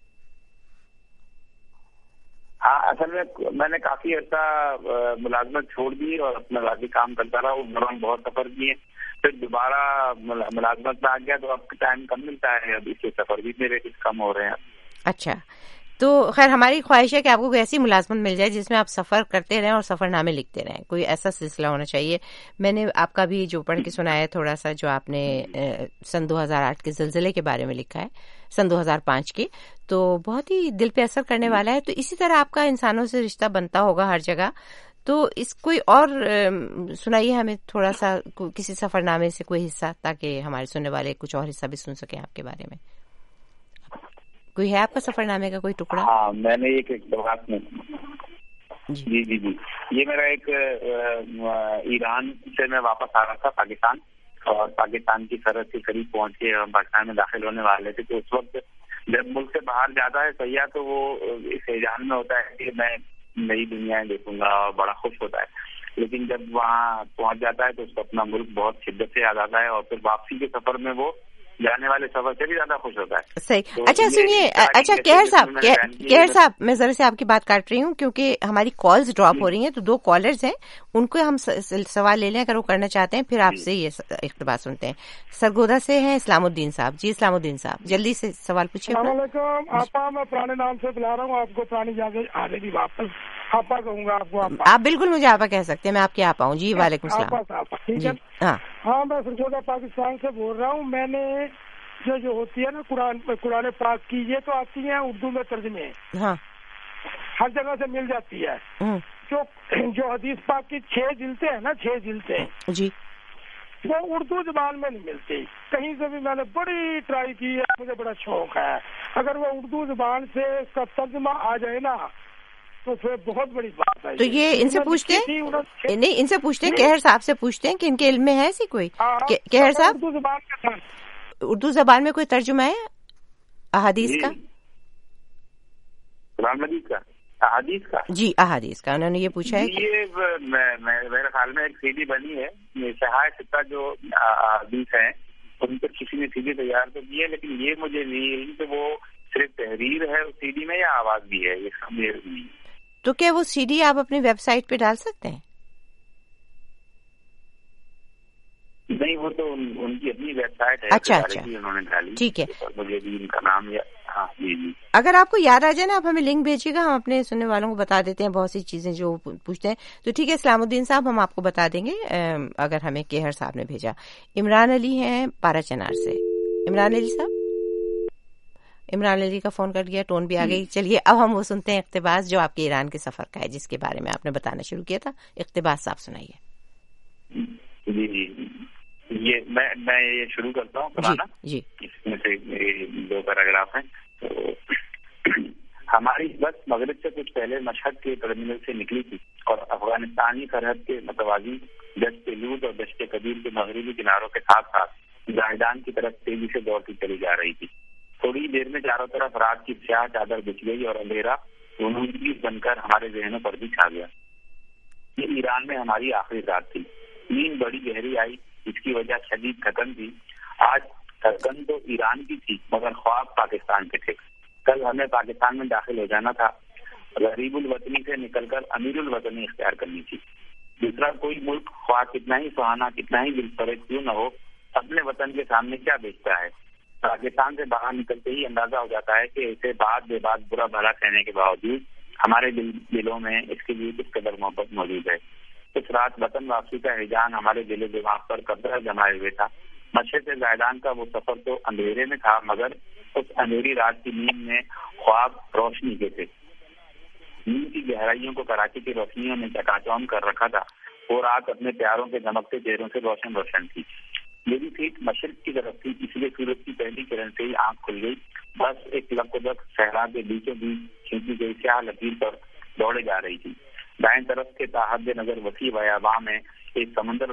ہاں, اصل میں نے کافی عرصہ ملازمت چھوڑ دی اور اپنا ذاتی کام کرتا رہا. اس دوران بہت سفر کیے, پھر دوبارہ ملازمت میں آ گیا تو اب ٹائم کم ملتا ہے, اب اس سے سفر بھی میرے کم ہو رہے ہیں. اچھا. تو خیر ہماری خواہش ہے کہ آپ کو کوئی ایسی ملازمت مل جائے جس میں آپ سفر کرتے رہیں اور سفر نامے لکھتے رہیں, کوئی ایسا سلسلہ ہونا چاہیے. میں نے آپ کا بھی جو پڑھ کے سنایا ہے تھوڑا سا, جو آپ نے سن 2008 کے زلزلے کے بارے میں لکھا ہے, سن 2005 کے, تو بہت ہی دل پہ اثر کرنے والا ہے. تو اسی طرح آپ کا انسانوں سے رشتہ بنتا ہوگا ہر جگہ. تو اس کوئی اور سنائیے ہمیں تھوڑا سا کسی سفر نامے سے کوئی حصہ, تاکہ ہمارے سننے والے کچھ اور حصہ بھی سن سکیں آپ کے بارے میں. کوئی ہے آپ کا سفر نامے کا کوئی ٹکڑا؟ ہاں, میں نے ایک بات میں جی جی جی یہ میرا ایک ایران سے میں واپس آ رہا تھا پاکستان, اور پاکستان کی سرحد کے قریب پہنچ کے ہم پاکستان میں داخل ہونے والے تھے. تو اس وقت جب ملک سے باہر جاتا ہے سیاح تو وہ اس ہیجان میں ہوتا ہے کہ میں نئی دنیا دیکھوں گا اور بڑا خوش ہوتا ہے, لیکن جب وہاں پہنچ جاتا ہے تو اس کو اپنا ملک بہت شدت سے یاد آتا ہے, اور پھر واپسی کے سفر میں وہ جانے والے سفر سے بھی زیادہ خوش ہوتا ہے. صحیح. اچھا سنیے, اچھا کہر صاحب میں ذرا سے آپ کی بات کاٹ رہی ہوں کیونکہ ہماری کالز ڈراپ ہو رہی ہیں, تو 2 کالرز ہیں, ان کو ہم سوال لے لیں اگر وہ کرنا چاہتے ہیں, پھر آپ سے یہ اقتباس سنتے ہیں. سرگودا سے ہیں اسلام الدین صاحب. جی اسلام الدین صاحب جلدی سے سوال پوچھیے. السلام علیکم. آپا میں پرانے نام سے بلا رہا ہوں, آپ کو پرانی یادیں آ رہی واپس. آپا کہوں گا آپ کو. آپ بالکل مجھے آپا کہہ سکتے ہیں, میں آپ کے آپا ہوں. جی وعلیکم السلام. ٹھیک ہے. ہاں میں سرگودا پاکستان سے بول رہا ہوں. میں نے جو ہوتی ہے نا قرآن پاک کی, یہ تو آتی ہیں اردو میں ترجمے, ہاں ہر جگہ سے مل جاتی ہے. جو حدیث پاک کی 6 جلدیں ہیں نا، 6 جلدیں جی، وہ اردو زبان میں نہیں ملتی کہیں سے بھی. میں نے بڑی ٹرائی کی ہے، مجھے بڑا شوق ہے. اگر وہ اردو زبان سے اس کا ترجمہ آ جائے نا تو پھر بہت بڑی بات ہے. تو یہ ان سے پوچھتے ہیں، نہیں ان سے پوچھتے ہیں، کہر صاحب سے پوچھتے ہیں کہ ان کے علم میں ہے ایسی کوئی. کہر صاحب، اردو زبان کے ساتھ اردو زبان میں کوئی ترجمہ ہے احادیث کا؟ قرآن مجید کا، احادیث کا؟ جی احادیث کا انہوں نے یہ پوچھا ہے. یہ میرے خیال میں ایک CD بنی ہے، صحاح ستہ جو احادیث ہیں ان پر کسی نے CD تیار تو کی ہے، لیکن یہ مجھے نہیں کہ وہ صرف تحریر ہے اس CD میں یا آواز بھی ہے، یہ سمجھے نہیں. تو کیا وہ CD آپ اپنی ویب سائٹ پہ ڈال سکتے ہیں؟ نہیں، وہ تو ان کی اپنی ویب سائٹ ہے. اچھا، انہوں نے ڈالی. ٹھیک ہے، مجھے بھی ان کا نام یا جی. اگر آپ کو یاد آ جائے نا آپ ہمیں لنک بھیجیے گا، ہم اپنے سننے والوں کو بتا دیتے ہیں بہت سی چیزیں جو پوچھتے ہیں. تو ٹھیک ہے اسلام الدین صاحب، ہم آپ کو بتا دیں گے اگر ہمیں کیہر صاحب نے بھیجا. عمران علی ہیں پارا چنار سے. عمران علی صاحب، عمران علی کا فون کر گیا، ٹون بھی آ گئی. چلیے اب ہم وہ سنتے ہیں اقتباس جو آپ کے ایران کے سفر کا ہے، جس کے بارے میں آپ نے بتانا شروع کیا تھا. اقتباس صاحب سنائیے. جی، یہ میں یہ شروع کرتا ہوں پڑھانا. جی، اس میں سے 2 پیراگراف ہیں. تو ہماری بس مغرب سے کچھ پہلے مشہد کے ٹرمینل سے نکلی تھی اور افغانستانی سرحد کے متوازی دشت لود اور دشت کبیر کے مغربی کناروں کے ساتھ ساتھ زاہدان کی طرف تیزی سے دوڑتی چلی جا رہی تھی. تھوڑی دیر میں چاروں طرف رات کی سیاہ چادر بچھ گئی اور اندھیرا غنودگی بن کر ہمارے ذہنوں پر بھی چھا گیا. یہ ایران میں ہماری آخری رات تھی. نیند بڑی گہری آئی، اس کی وجہ شدید تھکن تھی. آج تھکن تو ایران کی تھی مگر خواب پاکستان کے تھے. کل ہمیں پاکستان میں داخل ہو جانا تھا، غریب الوطنی سے نکل کر امیر الوطنی اختیار کرنی تھی. دوسرا کوئی ملک خواہ کتنا ہی سہانا کتنا ہی دلفریب کیوں نہ ہو اپنے وطن کے سامنے کیا بیچتا ہے. پاکستان سے باہر نکلتے ہی اندازہ ہو جاتا ہے کہ اسے بات بے بات برا بھلا کہنے کے باوجود ہمارے دلوں میں اس کے لیے کس قدر محبت موجود ہے. کچھ رات وطن واپسی کا ہیجان ہمارے دل و دماغ پر قبضہ جمائے ہوئے تھا. مشرق سے زاہدان کا وہ سفر تو اندھیرے میں تھا مگر اس اندھیری رات کی نیند میں خواب روشنی کے تھے. نیند کی گہرائیوں کو کراچی کی روشنیوں نے چکاچوند کر رکھا تھا. وہ رات اپنے پیاروں کے دمکتے چہروں سے روشن روشن تھی. میری سیٹ مشرق کی طرف تھی، اس لیے سورج کی پہلی کرن سے ہی آنکھ کھل گئی. بس ایک لقدق صحرا کے بیچوں بیچ کھینچی گئی سیاہ لکیر پر دوڑے جا رہی تھی. دائیں طرف کے تاحد نظر وسیع بیاباں میں ایک سمندر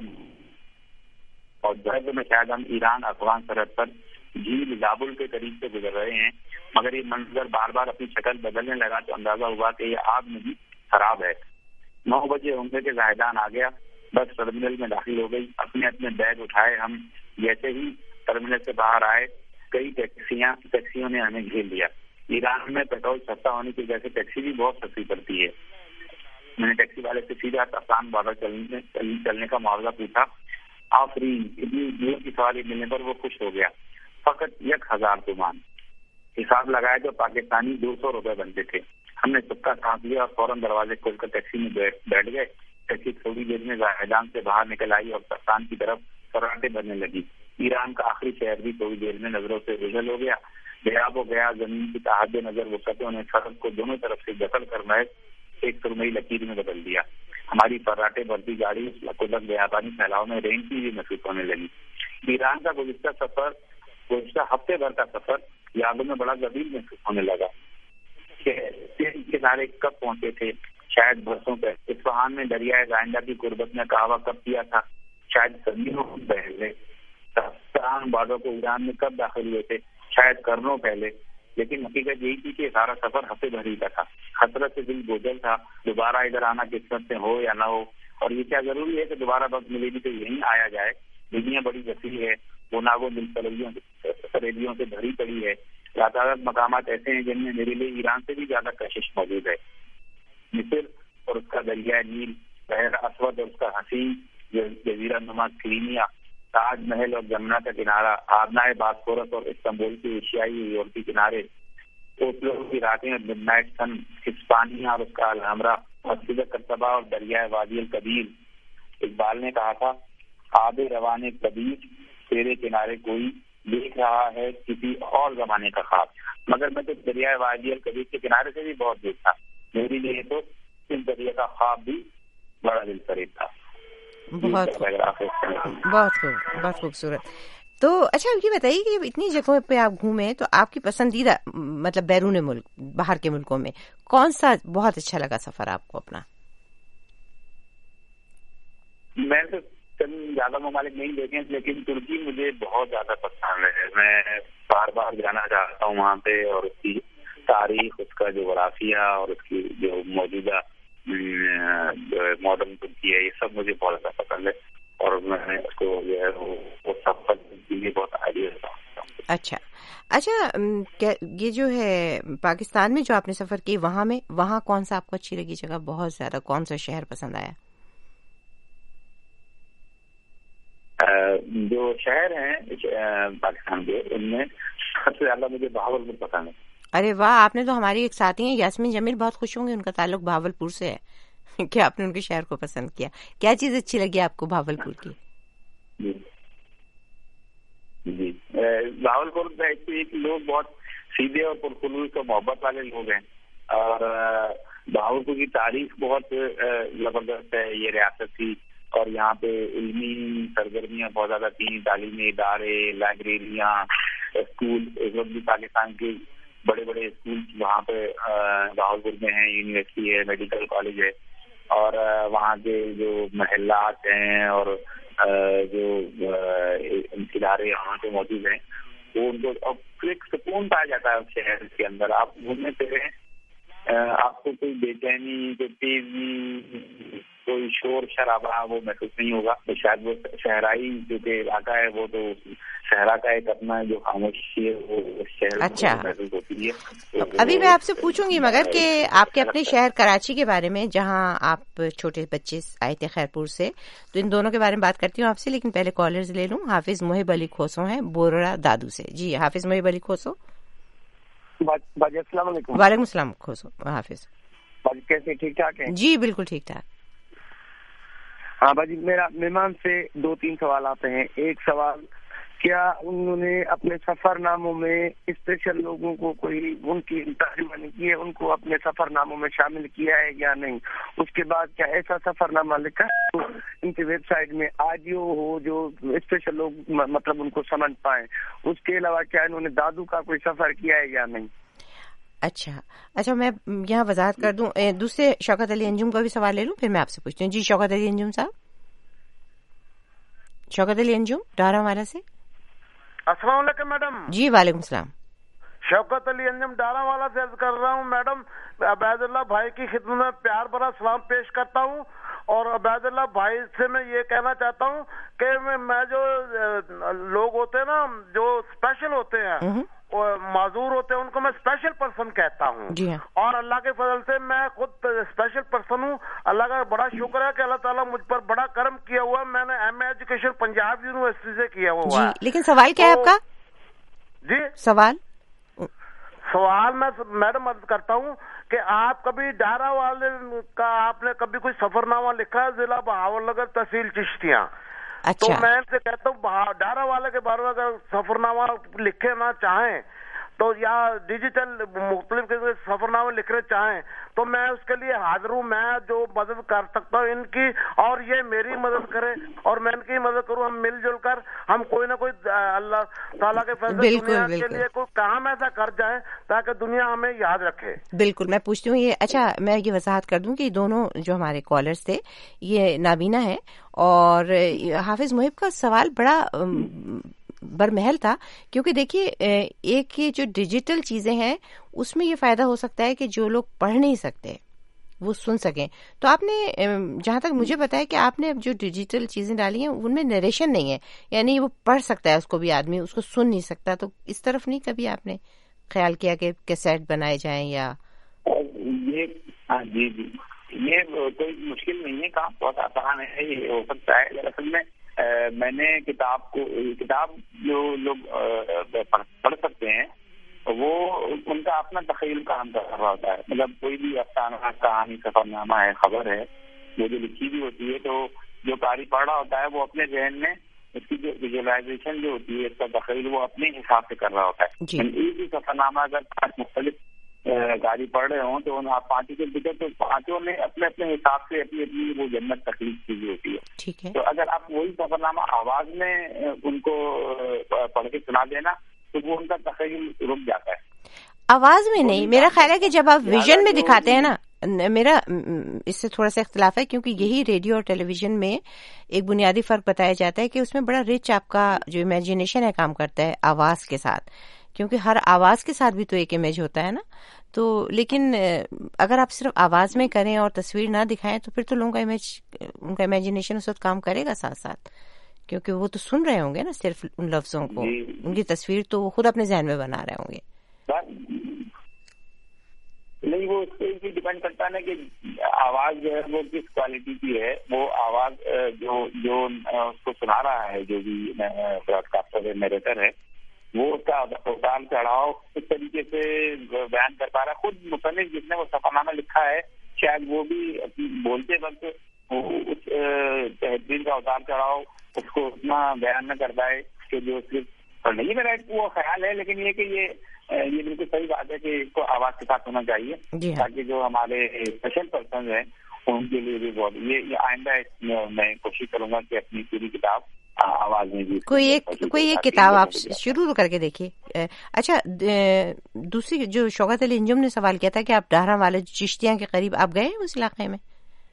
اور درد میں شاید ہم ایران افغان سرحد پر جھیل زابل کے قریب سے گزر رہے ہیں. مگر یہ منظر بار بار اپنی شکل بدلنے لگا تو اندازہ ہوا کہ یہ آگ نہیں خراب ہے. 9 بجے ہوں کہ زاہدان آ گیا. بس ٹرمینل میں داخل ہو گئی. اپنے اپنے بیگ اٹھائے ہم جیسے ہی ٹرمینل سے باہر آئے کئی ٹیکسیوں نے ہمیں گھیر لیا. ایران میں پیٹرول سستا ہونے کی وجہ سے ٹیکسی بھی بہت سستی پڑتی ہے. میں نے ٹیکسی والے سے سیدھا آسان بارڈر چلنے کا معاوضہ پوچھا. آفرین، اتنی دور کی سواری ملنے پر وہ خوش ہو گیا. فقط 1000 تومان. حساب لگائے تو پاکستانی 200 روپے بنتے تھے. ہم نے چپکا سانس لیا اور فوراً دروازے کھول کر ٹیکسی میں بیٹھ گئے. ٹیکسی تھوڑی دیر میں زاہدان سے باہر نکل آئی اور پاکستان کی طرف فراٹے بننے لگی. ایران کا آخری شہر بھی تھوڑی دیر میں نظروں سے اوجھل ہو گیا. غیاب ہو گیا. زمین کی تحت نظر وسعتوں نے سڑک کو دونوں طرف سے دخل کر محض ایک سرمئی لکیر میں بدل دیا. ہماری فراٹے بھرتی گاڑی اس لقدق بیابانی پھیلاؤ میں رینگتی ہوئی محسوس ہونے لگی. ایران کا گزشتہ ہفتے بھر کا سفر یادوں میں بڑا جدید محسوس ہونے لگا. کنارے کب پہنچے تھے؟ شاید برسوں پہ. اصفہان میں دریائے گائندہ کی قربت میں قہوہ کب پیا تھا؟ شاید صدیوں پہلے. بارڈر کو ایران میں کب داخل ہوئے تھے؟ شاید قرنوں پہلے. لیکن حقیقت یہی تھی کہ سارا سفر ہفتے بھر ہی کا تھا. حسرت سے دل بوجھل تھا. دوبارہ ادھر آنا قسمت سے ہو یا نہ ہو. اور یہ کیا ضروری ہے کہ دوبارہ وقت ملے گی تو یہیں آیا جائے؟ دنیا بڑی وسیع ہے. گناہوں دل فریبیوں سے بھری پڑی ہے. لاتعداد مقامات ایسے ہیں جن میں میرے لیے ایران سے بھی زیادہ کشش موجود ہے. مصر اور اس کا دریائے نیل، بحر اسود اور اس کا حسین جزیرہ نما کرینیا، تاج محل اور جمنا کا کنارہ، آبنائے باسفورس اور استنبول کی ایشیائی یورپی کنارے، اوسلو کی راتیں اور مڈ نائٹ سن، ہسپانیہ اور اس کا الحمرا، مسجد کرتبہ اور دریائے وادی الکبیر. اقبال نے کہا تھا، آب روان کبیر تیرے کنارے کوئی دیکھ رہا ہے کسی اور زمانے کا خواب. مگر میں تو دریائے وادی الکبیر کے کنارے سے بھی بہت دور تھا. میرے لیے تو मुस्लिम दरिया का ख्वाब भी बड़ा दिल फरेब था। बहुत खूबसूरत। तो अच्छा ये बताइए कि इतनी जगहों पे आप घूमे तो आपकी पसंदीदा मतलब बैरून मुल्क बाहर के मुल्कों में कौन सा बहुत अच्छा लगा सफर आपको अपना? मैं तो ज्यादा ममालिक नहीं देखे, लेकिन तुर्की मुझे बहुत ज्यादा पसंद है। मैं बार बार जाना चाहता हूँ वहाँ पे, और उसकी तारीख, उसका जोग्राफिया और उसकी जो मौजूदा मॉडर्न तुर्की है, ये सब मुझे बहुत ज्यादा पसंद है, और मैं उसको जो है वो सफर के लिए बहुत आइडिया था। अच्छा क्या ये जो है पाकिस्तान में जो आपने सफर की वहाँ कौन सा आपको अच्छी लगी जगह बहुत ज्यादा, कौन सा शहर पसंद आया? जो शहर हैं पाकिस्तान के, उनमें सबसे ज्यादा मुझे बहावलपुर पसंद है। अरे वाह, आपने तो हमारी एक साथी हैं यास्मीन जमील, बहुत खुश होंगे, उनका ताल्लुक बहावलपुर से है कि आपने उनके शहर को पसंद किया। क्या चीज अच्छी लगी आपको बहावलपुर की? जी बहावलपुर में लोग बहुत सीधे और पुरखुलूस और मोहब्बत वाले लोग हैं, और बहावलपुर की तारीख बहुत जबरदस्त है। ये रियासत थी और यहाँ पे इल्मी सरगर्मियाँ बहुत ज्यादा थी, तालीमी इदारे, लाइब्रेरियाँ, स्कूल। इस वक्त भी पाकिस्तान के बड़े बड़े स्कूल वहाँ पे बहावलपुर में हैं, यूनिवर्सिटी है, मेडिकल कॉलेज है, और वहाँ के जो महल्लात हैं और जो इदारे वहाँ पे मौजूद हैं, वो उनको अब एक सुकून पाया जाता है उस शहर के अंदर। आप घूमने फिरे, आपको कोई बेचैनी, कोई तेजी, कोई शोर शराबा वो महसूस नहीं होगा। तो शायद वो शहराई जो के इलाका है, वो तो शहरा का एक अपना जो खामोशी है वो शहर अच्छा महसूस होती है। अभी मैं आपसे पूछूंगी मगर कि आपके अपने शहर कराची के बारे में, जहां आप छोटे बच्चे आए थे खैरपुर से, तो इन दोनों के बारे में बात करती हूँ आपसे, लेकिन पहले कॉलर्स ले लूं। हाफिज मुहिब अली खोसो हैं बोरा दादू से। जी हाफिज मुहिब अली खोसो। वालेकुम सलाम खोसो हाफिज। कैसे, ठीक ठाक है? जी बिल्कुल ठीक ठाक। हाँ बाजी, मेरा मेहमान से 2-3 सवाल आते हैं। एक सवाल, क्या उन्होंने अपने सफरनामों में स्पेशल लोगों को कोई उनकी तर्जुमानी की है, उनको अपने सफरनामों में शामिल किया है या नहीं? उसके बाद क्या ऐसा सफरनामा लिखा है तो इनकी वेबसाइट में ऑडियो हो जो स्पेशल लोग मतलब उनको समझ पाए? उसके अलावा क्या इन्होंने दादू का कोई सफर किया है या नहीं? अच्छा मैं यहाँ वजाहत कर दूं। दूसरे शौकत अली अंजुम का भी सवाल ले लूं, फिर मैं आपसे पूछती हूँ। जी शौकत अली अंजुम साहब। शौकत अली अंजुम डारावाला से। अस्सलाम वालेकुम मैडम। जी वालेकुम सलाम। शौकत अली अंजुम डारावाला से अर्ज कर रहा हूँ मैडम, अबैदुल्लाह भाई की खिदमत में प्यार भरा सलाम पेश करता हूँ, और अबैदुल्लाह भाई से मैं ये कहना चाहता हूँ कि मैं जो लोग होते हैं ना जो स्पेशल होते हैं, माजूर होते हैं, उनको मैं स्पेशल पर्सन कहता हूँ। और अल्लाह के फजल से मैं खुद स्पेशल पर्सन हूँ। अल्लाह का बड़ा शुक्र है कि अल्लाह ताला मुझ पर बड़ा करम किया हुआ है। मैंने एमए एजुकेशन पंजाब यूनिवर्सिटी से किया हुआ है। लेकिन सवाल क्या है आपका? जी सवाल मैं मैडम अर्ज करता हूँ कि आप कभी डारा वाले का आपने कभी कोई सफरनामा लिखा है? जिला बहावलनगर, तहसील चिश्तियाँ। अच्छा। तो मैं इनसे कहता हूँ डारा वाले के बारे में अगर सफरनामा लिखे ना चाहें तो या डिजिटल मुख्तलिफ किस्म के सफरनामे लिखने चाहें तो मैं उसके लिए हाजिर हूँ। मैं जो मदद कर सकता हूँ इनकी, और ये मेरी मदद करे और मैं इनकी मदद करूँ। हम मिलजुल कर हम कोई ना कोई अल्लाह ताला के फैसले दुनिया के लिए कोई काम ऐसा कर जाए ताकि दुनिया हमें याद रखे। बिल्कुल मैं पूछती हूँ ये। अच्छा मैं ये वजाहत कर दूं कि दोनों जो हमारे कॉलर्स थे ये नाबीना है, और हाफिज मुहिब का सवाल बड़ा बरमहल था, क्योंकि देखिए एक ये जो डिजिटल चीजें हैं उसमें ये फायदा हो सकता है कि जो लोग पढ़ नहीं सकते वो सुन सकें। तो आपने जहां तक मुझे पता है कि आपने अब जो डिजिटल चीजें डाली हैं उनमें नरेशन नहीं है, यानी वो पढ़ सकता है उसको भी आदमी, उसको सुन नहीं सकता। तो इस तरफ नहीं कभी आपने ख्याल किया कि कैसेट बनाए जाएं या ये? जी ये कोई मुश्किल नहीं है, काम बहुत आसान है, ये हो सकता है। दरअसल में मैंने किताब जो लोग पढ़ सकते हैं वो उनका अपना तख़य्युल काम कर रहा होता है। मतलब कोई भी अफसाना, कहानी, सफरनामा है, खबर है, वो जो लिखी भी होती है तो जो कारी पढ़ रहा होता है वो अपने ज़हन में इसकी जो विजुअलाइजेशन जो होती है, इसका तख़य्युल वो अपने हिसाब से कर रहा होता है। एक ही सफरनामा अगर 5 मुख्तलिफ गाड़ी पढ़ रहे हों तो आप पांचों से पूछे तो पांचों ने अपने अपने हिसाब से अपनी अपनी वो जन्नत तकलीफ की होती है। ठीक है। तो अगर आप वही सफरनामा आवाज में उनको पढ़ के सुना देना तो वो उनका तखय्युल रुक जाता है। आवाज में नहीं, मेरा ख्याल है कि जब आप विजन में दिखाते हैं ना, मेरा इससे थोड़ा सा इख्तिलाफ है, क्योंकि यही रेडियो और टेलीविजन में एक बुनियादी फर्क बताया जाता है कि उसमें बड़ा रिच आपका जो इमेजिनेशन है काम करता है आवाज के साथ, क्योंकि हर आवाज के साथ भी तो एक इमेज होता है ना। तो लेकिन अगर आप सिर्फ आवाज में करें और तस्वीर ना दिखाएं तो फिर तो लोगों का उनका इमेजिनेशन उस वक्त काम करेगा साथ साथ, क्योंकि वो तो सुन रहे होंगे ना सिर्फ उन लफ्जों को, उनकी तस्वीर तो वो खुद अपने जहन में बना रहे होंगे। नहीं, वो उस पर भी डिपेंड करता है ना कि आवाज जो है वो किस क्वालिटी की है। वो आवाज जो उसको सुना रहा है, जो भी ब्रॉडकास्टर है, नरेटर है, वो उसका उतार चढ़ाव इस तरीके से बयान कर पा रहा है। खुद मुसन्निफ जिसने वो सफरनामा लिखा है शायद वो भी बोलते वक्त उस तहरीर का उतार चढ़ाव उसको उतना बयान न कर पाए कि जो सिर्फ नहीं, मेरा वो ख्याल है। लेकिन ये कि ये बिल्कुल सही बात है कि इसको आवाज के साथ होना चाहिए, ताकि जो हमारे स्पेशल पर्सन हैं उनके लिए भी बहुत ये आइंदा मैं कोशिश करूंगा कि अपनी पूरी किताब आवाज में भी कोई एक किताब आप शुरू करके देखिए। अच्छा, दूसरी जो शौकत अली अंजुम ने सवाल किया था कि आप डाहरा वाले चिश्तियां के करीब आप गए उस इलाके में?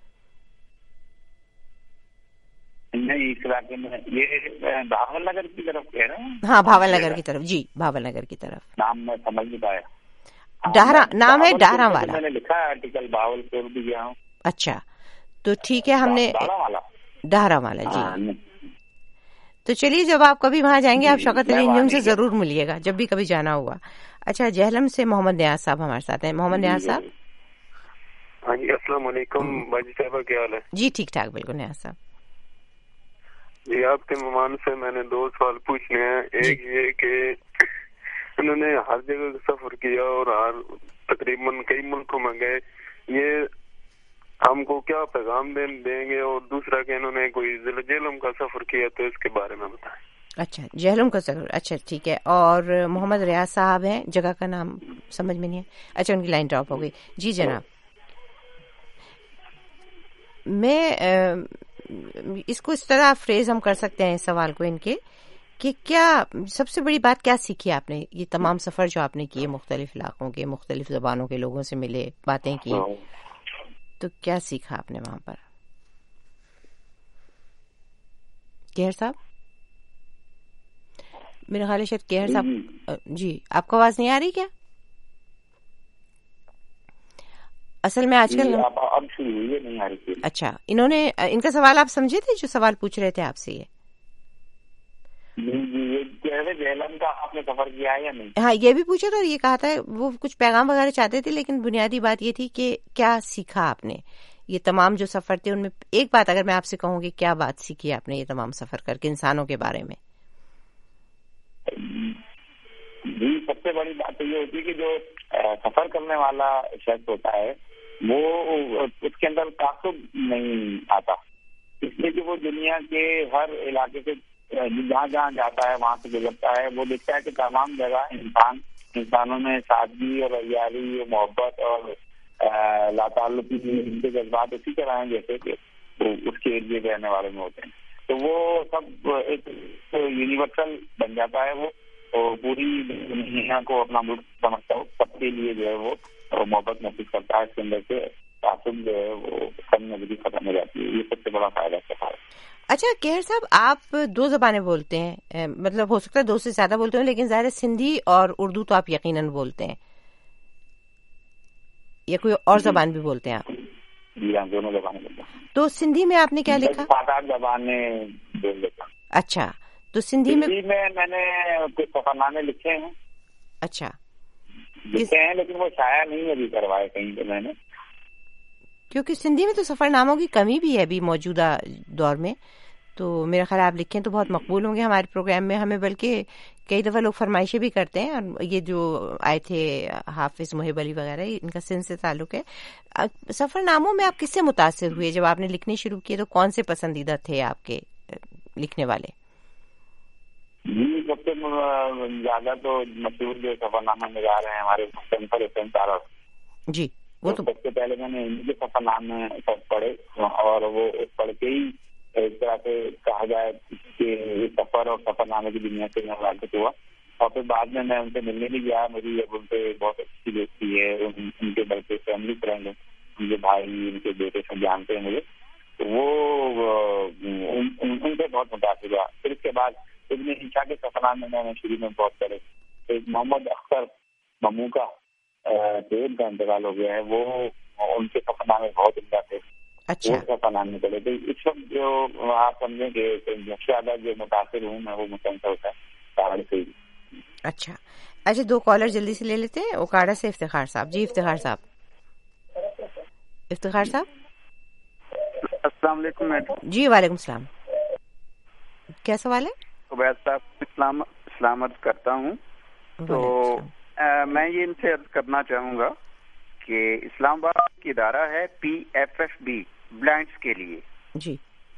नहीं, इस इलाके में ये भावल नगर की तरफ कह रहे हैं। हाँ, भावल नगर की तरफ, जी भावल नगर की तरफ। नाम मैं समझ नहीं पाया। डाहरा नाम है, डाहरा वाला मैंने लिखा है आर्टिकल, भावलपुर भी गया हूँ। अच्छा, तो ठीक है, हमने डाहरा वाला जी। तो चलिए, जब आप कभी वहाँ जाएंगे आप शौकत अली अंजुम से जरूर मिलिएगा, जब भी कभी जाना हुआ। अच्छा, जहलम से मोहम्मद नियाज साहब हमारे साथ हैं। मोहम्मद नियाज साहब। हाँ जी, अस्सलाम वालेकुम बाजी साहबा, क्या हाल है? जी ठीक ठाक, बिल्कुल नियाज साहब जी। आपके मेहमान से मैंने 2 सवाल पूछने हैं। एक ये कि उन्होंने हर जगह सफर किया और हर तकरीबन कई मुल्कों में गए, ये हमको क्या पैगाम देंगे? और दूसरा कि इन्होंने कोई जेहलम का सफर किया तो इसके बारे में बताएं। अच्छा, जेहलम का सफर, अच्छा ठीक है। और मोहम्मद रियाज साहब हैं, जगह का नाम समझ में नहीं है। अच्छा, उनकी लाइन ड्रॉप हो गई। जी जनाब, मैं इसको इस तरह फ्रेज हम कर सकते हैं इस सवाल को इनके कि क्या सबसे बड़ी बात क्या सीखी आपने ये तमाम सफर जो आपने किए, मुख्तलिफ इलाकों के, मुख्तलिफ जबानों के लोगों से मिले, बातें की, तो क्या सीखा आपने वहां पर? केहर साहब, मेरा ख्याल है शायद केहर साहब जी, आपको आवाज नहीं आ रही क्या? असल में आजकल अब शुरू हुई है, नहीं आ रही। अच्छा, इनका सवाल आप समझे थे जो सवाल पूछ रहे थे आपसे? ये जेहलम का आपने सफर किया है या नहीं? हाँ, ये भी पूछा था और ये कहा था वो कुछ पैगाम वगैरह चाहते थे, लेकिन बुनियादी बात ये थी कि क्या सीखा आपने ये तमाम जो सफर थे उनमें। एक बात अगर मैं आपसे कहूँगी, क्या बात सीखी आपने ये तमाम सफर करके इंसानों के बारे में? जी, सबसे बड़ी बात ये होती है कि जो सफर करने वाला शख्स होता है वो उसके अंदर तासुब नहीं आता, इसलिए कि वो दुनिया के हर इलाके से जहाँ जहाँ जाता है वहाँ से गुजरता है, वो देखता है कि तमाम जगह इंसानों में सादगी और अयारी, मोहब्बत और लाताल्लुकी के जज्बात उसी तरह हैं जैसे कि उसके इर्द गिर्द रहने वाले में होते हैं। तो वो सब एक यूनिवर्सल बन जाता है। वो पूरी दुनिया को अपना मुल्क समझता है, सबके लिए जो है वो मोहब्बत महसूस करता है। इसके अंदर से तासुब जो है वो कम नजरी खत्म हो जाती है। ये सबसे बड़ा फायदा है। अच्छा केहर साहब, आप 2 ज़बानें बोलते हैं, मतलब हो सकता है 2 से ज्यादा बोलते हो, लेकिन ज़ाहिर सिंधी और उर्दू तो आप यकीनन बोलते हैं, या कोई और जबान भी बोलते हैं आप? जी हाँ, दोनों जबानें बोलते हैं। तो सिंधी में आपने क्या लिखा? 7-8 जबानें बोल लेता हूँ। अच्छा, तो सिंधी में मैंने कुछ सफरनामे लिखे हैं। अच्छा, लिखे हैं, लेकिन वो शाया नहीं अभी करवाए कहीं पे मैंने, क्योंकि सिंधी में तो सफरनामों की कमी भी है अभी मौजूदा दौर में। तो मेरा ख्याल आप लिखें तो बहुत मकबूल होंगे हमारे प्रोग्राम में। हमें बल्कि कई दफ़ा लोग फरमाइशें भी करते हैं, और ये जो आए थे हाफिज मुहिब अली वगैरह, इनका सिंध से ताल्लुक है। सफरनामों में आप किससे मुतासिर हुए जब आपने लिखने शुरू किए? तो कौन से पसंदीदा थे आपके लिखने वाले? सबसे سے زیادہ تو مشہور جو سفر نامہ نگار ہیں ہمارے مصطفی حسین طارق جی، وہ تو سب سے پہلے میں نے انہیں کے سفر نامے سب پڑھے اور وہ پڑھ کے ہی ایک طرح سے کہا جائے کہ یہ سفر اور سفر نامے کی دنیا سے میں واقف ہوا. اور پھر بعد میں ان سے ملنے بھی گیا. میری اب ان سے بہت اچھی دوستی ہے. ان کے بلکہ فیملی فرینڈ ہیں, ان کے بھائی ان کے بیٹے سے جانتے ہیں مجھے. وہ ان سے بہت متاثر ہوا. پھر اس کے بعد ابن عیسیٰ کے سفر نامے میں شروع میں بہت پڑھے. ایک محمد اختر ممو کا ان کا انتقال ہو گیا ہے, وہ ان کے سفر نامے بہت عمدہ تھے. اچھا, وہ سفر نامے پڑے. تو اس وقت جو آپ سمجھیں کہ زیادہ جو متاثر ہوں میں وہ مسلسل ہوتا ہے سے. اچھا اچھا, 2 کالر جلدی سے لے لیتے ہیں. اوکاڑا سے افتخار صاحب. جی افتخار صاحب. افتخار صاحب السلام علیکم. جی وعلیکم السلام. کیا سوال ہے؟ عبید صاحب سلامت کرتا ہوں. تو میں یہ ان سے عرض کرنا چاہوں گا کہ اسلام آباد کی ادارہ ہے PFFB بلائنڈس کے لیے. جی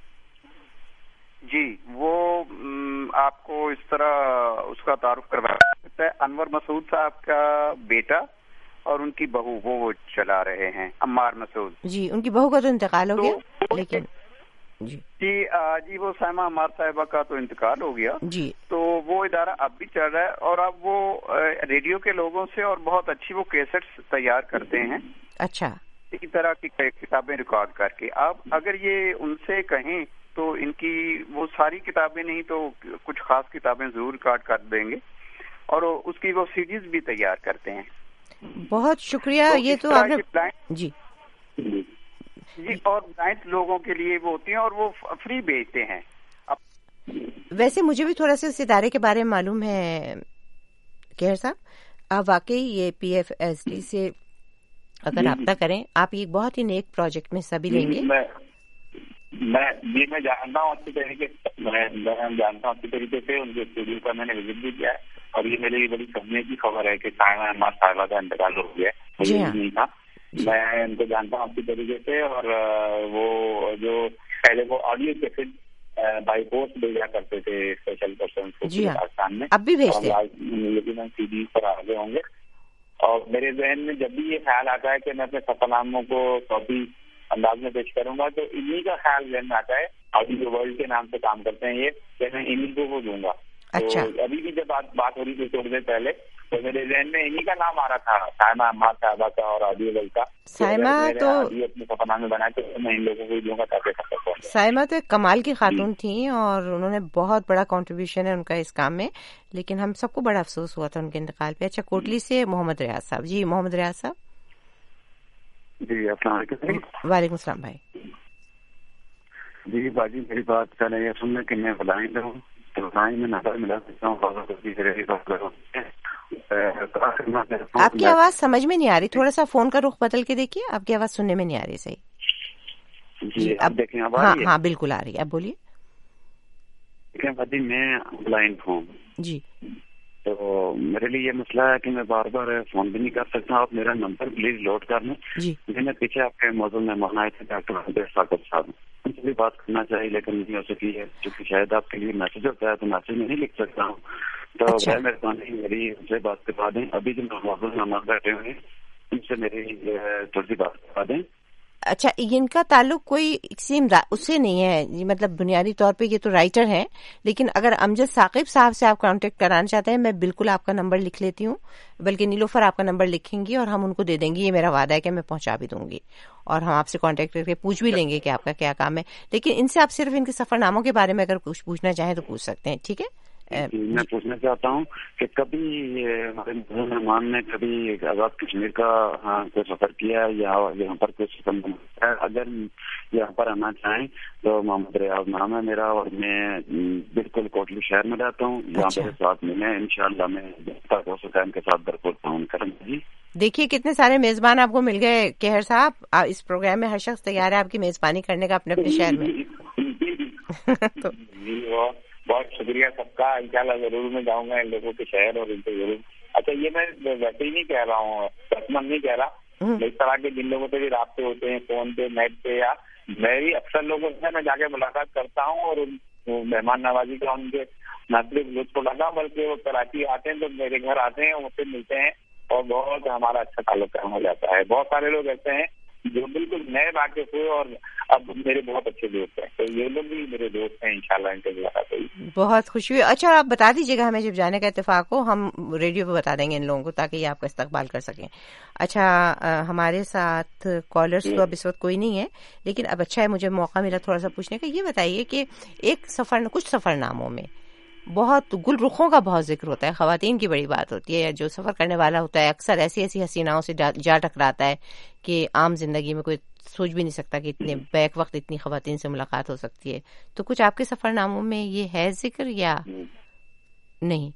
جی, وہ آپ کو اس طرح اس کا تعارف کروا سکتا ہے. انور مسعود صاحب کا بیٹا اور ان کی بہو وہ چلا رہے ہیں, عمار مسعود. جی, ان کی بہو کا تو انتقال ہو گیا, لیکن جی وہ سائمہ عمار صاحبہ کا تو انتقال ہو گیا. جی, تو وہ ادارہ اب بھی چل رہا ہے اور اب وہ ریڈیو کے لوگوں سے اور بہت اچھی وہ کیسٹس تیار کرتے ہیں. اچھا, اسی طرح کی کتابیں ریکارڈ کر کے. آپ اگر یہ ان سے کہیں تو ان کی وہ ساری کتابیں نہیں تو کچھ خاص کتابیں ضرور ریکارڈ کر دیں گے اور اس کی وہ سیڈیز بھی تیار کرتے ہیں. بہت شکریہ. یہ تو آپ نے جی اور بلائنڈ لوگوں کے لیے وہ ہوتی ہیں اور وہ فری بیچتے ہیں. ویسے مجھے بھی تھوڑا سا اس ادارے کے بارے میں معلوم ہے کیئر صاحب. آپ واقعی یہ PFSD سے اگر رابطہ کریں, آپ یہ بہت ہی نیک پروجیکٹ میں حصہ بھی لیں گے. میں جانتا ہوں اچھی طریقے سے. ان کے اسٹوڈیو کا میں نے وزٹ بھی کیا ہے اور یہ میرے لیے بڑی سمجھنے کی خبر ہے کہ سائمہ عمار صاحبہ کا انتقال ہو گیا ہے. جی ہاں, نہیں تھا. میں ان کو جانتا ہوں اچھی طریقے سے. اور وہ جو پہلے وہ آڈیو کیسٹ بائی پوسٹ بھیجا کرتے تھے اسپیشل پرسن کو پاکستان میں, اب بھی بھیجتے ہیں. لیکن CD پر آگے ہوں گے. اور میرے ذہن میں جب بھی یہ خیال آتا ہے کہ میں اپنے سفر ناموں کو کاپی انداز میں پیش کروں گا تو انہی کا خیال ذہن میں آتا ہے. آڈیو ورلڈ کے نام سے کام کرتے ہیں یہ, کہ میں انہی کو وہ دوں گا. اچھا, تو ابھی بھی جب بات ہو رہی تھی تھوڑی دیر پہلے تو میرے ذہن میں انہی کا نام آ رہا تھا, سائمہ عمار صاحبہ کا اور آڈیو ورلڈ کا. سائمہ تو اپنے سفر نامے بنائے تو میں ان لوگوں کو ہی دوں گا تاکہ سفر پہنچے. سائمہ تو ایک کمال کی خاتون تھیں اور انہوں نے بہت بڑا کنٹریبیوشن ہے ان کا اس کام میں, لیکن ہم سب کو بڑا افسوس ہوا تھا ان کے انتقال پہ. اچھا, کوٹلی سے محمد ریاض صاحب. جی محمد ریاض صاحب. جی السلام علیکم. وعلیکم السلام بھائی. جی باجی میری بات پہلے یہ سننے کہ میں بلائنڈ ہوں تو میں نظر ملا سکتا ہوں. آپ کی آواز سمجھ میں نہیں آ رہی, تھوڑا سا فون کا رخ بدل کے دیکھیے, آپ کی آواز سننے میں نہیں آ رہی صحیح. جی اب دیکھیں. ہاں بالکل آ رہی ہے, اب بولیے. دیکھیں باجی میں بلائنڈ ہوں. جی, تو میرے لیے یہ مسئلہ ہے کہ میں بار بار فون بھی نہیں کر سکتا. آپ میرا نمبر پلیز نوٹ کر لیں. جی, میں نے پیچھے آپ کے موضوع میں منائے تھے ڈاکٹر عبید ثاقب صاحب, ان سے بھی بات کرنا چاہیے لیکن نہیں ہو سکی ہے کیونکہ شاید آپ کے لیے میسج ہوتا ہے تو میسج میں نہیں لکھ سکتا ہوں. تو مہربانی میری ان سے بات کروا دیں. ابھی جو موضوع میں بیٹھے ہوئے ہیں ان سے میری تھوڑی سی بات کروا دیں. اچھا, ان کا تعلق کوئی کسی اس سے نہیں ہے, مطلب بنیادی طور پہ یہ تو رائٹر ہیں, لیکن اگر امجد ثاقب صاحب سے آپ کانٹیکٹ کرانا چاہتے ہیں میں بالکل آپ کا نمبر لکھ لیتی ہوں, بلکہ نیلوفر آپ کا نمبر لکھیں گی اور ہم ان کو دے دیں گی. یہ میرا وعدہ ہے کہ میں پہنچا بھی دوں گی اور ہم آپ سے کانٹیکٹ کر کے پوچھ بھی لیں گے کہ آپ کا کیا کام ہے. لیکن ان سے آپ صرف ان کے سفر ناموں کے بارے میں اگر کچھ پوچھنا چاہیں تو پوچھ سکتے ہیں. ٹھیک ہے, میں پوچھنا چاہتا ہوں کہ کبھی ہمارے مہمان نے کبھی آزاد کشمیر کا کوئی سفر کیا ہے یا یہاں پر کوئی سفر ہے؟ اگر یہاں پر آنا چاہیں تو محمد ریاض نام ہے میرا اور میں بالکل کوٹلی شہر میں رہتا ہوں. یہاں میرے ساتھ میں انشاءاللہ میں ہو سکتا ہے ان کے ساتھ درپور تعاون کریں. جی دیکھیے کتنے سارے میزبان آپ کو مل گئے کیہر صاحب. اس پروگرام میں ہر شخص تیار ہے آپ کی میزبانی کرنے کا اپنے اپنے شہر میں. بہت شکریہ سب کا. انشاءاللہ ضرور میں جاؤں گا ان لوگوں کے شہر اور ان سے ضرور. اچھا, یہ میں ویسے ہی نہیں کہہ رہا ہوں, رسمن نہیں کہہ رہا. اس طرح کے جن لوگوں سے بھی رابطے ہوتے ہیں فون پہ نیٹ پہ یا میں بھی اکثر لوگوں سے میں جا کے ملاقات کرتا ہوں اور مہمان نوازی کا ان کے نہ صرف لطف لگا بلکہ وہ کراچی آتے ہیں تو میرے گھر آتے ہیں, مجھ سے ملتے ہیں اور بہت ہمارا اچھا تعلق قائم ہو جاتا ہے. بہت سارے لوگ ایسے ہیں جو بالکل نئے واقف ہوئے اور اب میرے بہت اچھے دوست ہیں, تو یہ لوگ بھی میرے دوست ہیں. انشاءاللہ ان کے ملاقات ہوئی. بہت خوشی ہوئی. اچھا آپ بتا دیجیے گا ہمیں جب جانے کا اتفاق ہو, ہم ریڈیو پہ بتا دیں گے ان لوگوں کو تاکہ یہ آپ کا استقبال کر سکیں. اچھا ہمارے ساتھ کالرز تو اب اس وقت کوئی نہیں ہے, لیکن اب اچھا ہے مجھے موقع ملا تھوڑا سا پوچھنے کا. یہ بتائیے کہ کچھ سفر ناموں میں بہت گل رخوں کا بہت ذکر ہوتا ہے, خواتین کی بڑی بات ہوتی ہے. جو سفر کرنے والا ہوتا ہے اکثر ایسی حسیناؤں سے جا ٹکراتا ہے کہ عام زندگی میں کوئی سوچ بھی نہیں سکتا کہ اتنے بیک وقت اتنی خواتین سے ملاقات ہو سکتی ہے. تو کچھ آپ کے سفر ناموں میں یہ ہے ذکر یا نہیں؟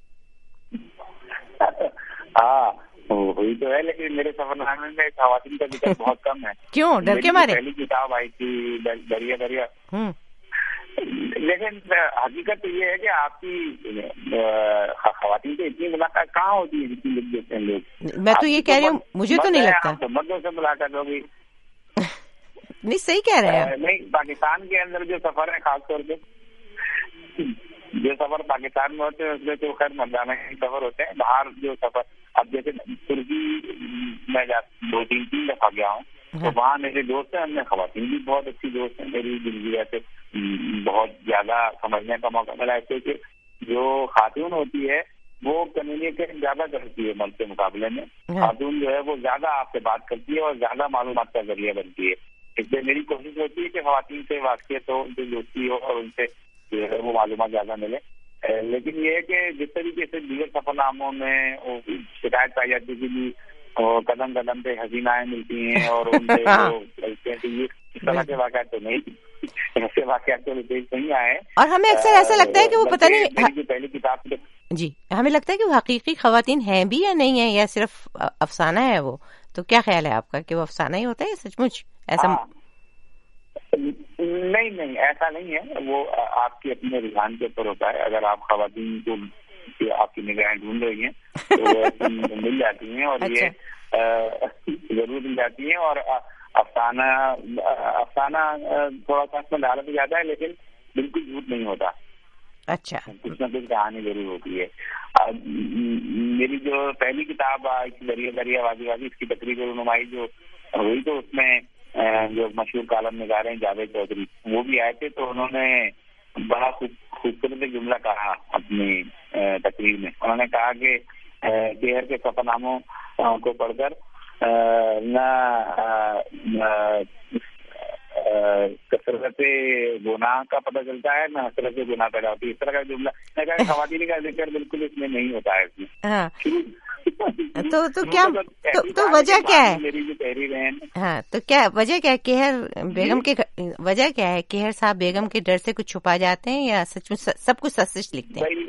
ہاں وہی تو ہے, لیکن میرے سفر نامے میں خواتین کا ذکر بہت کم ہے. کیوں, ڈر کے مارے؟ پہلی کتاب آئی تھی دریا. لیکن حقیقت تو یہ ہے کہ آپ کی خواتین سے اتنی ملاقات کہاں ہوتی ہے جتنی لکھ دیتے ہیں لوگ. میں تو یہ کہہ رہی ہوں, مجھے تو نہیں لگتا. مردوں سے ملاقات ہوگی. نہیں صحیح کہہ رہے ہیں. نہیں, پاکستان کے اندر جو سفر ہے خاص طور پہ جو سفر پاکستان میں ہوتے ہیں اس میں تو خیر مردانہ سفر ہوتے ہیں. باہر جو سفر, اب جیسے ترکی میں 2-3 دفعہ گیا ہوں تو وہاں میرے دوست ہیں, ان میں خواتین بھی بہت اچھی دوست ہیں میری. زندگی سے بہت زیادہ سمجھنے کا موقع ملا ہے کہ جو خاتون ہوتی ہے وہ کمیونیکیشن زیادہ کرتی ہے مرد کے مقابلے میں. خاتون جو ہے وہ زیادہ آپ سے بات کرتی ہے اور زیادہ معلومات کا ذریعہ بنتی ہے. اس لیے میری کوشش ہوتی ہے کہ خواتین سے واقفیت ہو, ان سے دوستی ہو اور ان سے جو ہے وہ معلومات زیادہ ملے. لیکن یہ ہے کہ جس طریقے سے دیگر سفر ناموں میں شکایت پائی جاتی ہے کہ قدم قدم پہ حسینائیں ملتی ہیں اور ان سے اس طرح کے واقعات تو نہیں, ایسے واقعات تو نہیں آئے. اور ہمیں اکثر ایسا لگتا ہے کہ وہ پتہ نہیں, پہلی کتاب جی ہمیں لگتا ہے کہ وہ حقیقی خواتین ہیں بھی یا نہیں ہیں, یا صرف افسانہ ہے وہ. تو کیا خیال ہے آپ کا کہ وہ افسانہ ہی ہوتا ہے یا سچ مچ ایسا؟ نہیں ایسا نہیں ہے. وہ آپ کے اپنے رجحان کے اوپر ہوتا ہے. اگر آپ خواتین کو آپ کی نگاہیں ڈھونڈ رہی ہیں تو مل جاتی ہیں, اور یہ ضرور مل جاتی ہیں. اور افسانہ تھوڑا سا اس میں ڈالا بھی جاتا ہے لیکن بالکل جھوٹ نہیں ہوتا. اچھا, کچھ نہ کچھ کہانی ضرور ہوتی ہے. میری جو پہلی کتاب دریا وادی وادی, اس کی تقریب رونمائی جو ہوئی تو اس میں جو مشہور کالم نگار ہیں جاوید چودھری وہ بھی آئے تھے. تو انہوں نے بڑا خوبصورت جملہ کہا اپنی تقریر میں. انہوں نے کہا کہ کیہر کے سفر ناموں کو پڑھ کر نہ کثرت گناہ کا پتہ چلتا ہے نہ حسرت گناہ پیدا ہوتی ہے. اس طرح کا جملہ میں کہا خواتین کا ذکر بالکل اس میں نہیں ہوتا ہے. اس میں تو کیا تو وجہ کیا ہے؟ میری جو تحریر ہے ہاں, تو کیا وجہ کیا ہے؟ کیہر بیگم کے وجہ کیا ہے؟ کیہر صاحب بیگم کے ڈر سے کچھ چھپا جاتے ہیں یا سچ میں سب کچھ سچ سچ لکھتے ہیں؟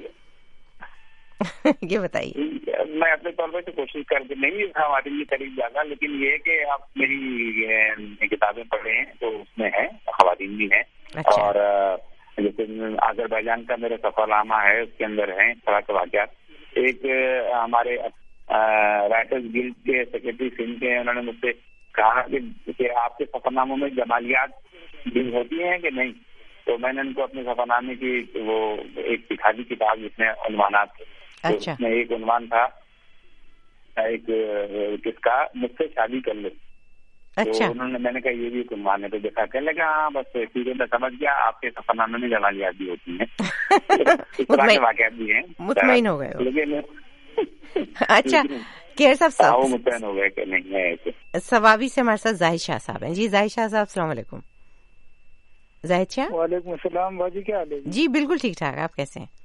یہ بتائیے. میں اپنے طور پہ تو کوشش کر کے نہیں خواتین کی قریب جانا, لیکن یہ کہ آپ میری کتابیں پڑھے ہیں تو اس میں ہے خواتین بھی ہیں. اور جیسے آذربائیجان کا میرا سفر نامہ ہے اس کے اندر ہیں طرح کے واقعات. ایک ہمارے رائٹرز گلڈ کے سیکرٹری سندھ کے, انہوں نے مجھ سے کہا کہ آپ کے سفر ناموں میں جمالیات بھی ہوتی ہیں کہ نہیں. تو میں نے ان کو اپنے سفر نامے کی وہ ایک دکھا دی کتاب جس میں عنوانات تھے. اس میں ایک عنوان تھا ایک کس کا مجھ سے شادی کر لے. تو انہوں نے, میں نے کہا یہ بھی ایک عنوان ہے. تو دیکھا کہنے لگا ہاں بس ٹھیک ہے میں سمجھ گیا, آپ کے سفر نامے میں جمالیات بھی ہوتی ہیں, اس طرح کے واقعات بھی ہیں. مطمئن ہو گئے لیکن اچھا کیہر صاحب وہ مطمئن ہو گئے کہ نہیں ہے. ثوابی سے ہمارے ساتھ زاہد شاہ صاحب ہیں. جی زاہد شاہ صاحب السلام علیکم. زاہد شاہ. وعلیکم السلام باجی, کیا حال ہے؟ جی بالکل ٹھیک ٹھاک, آپ کیسے ہیں؟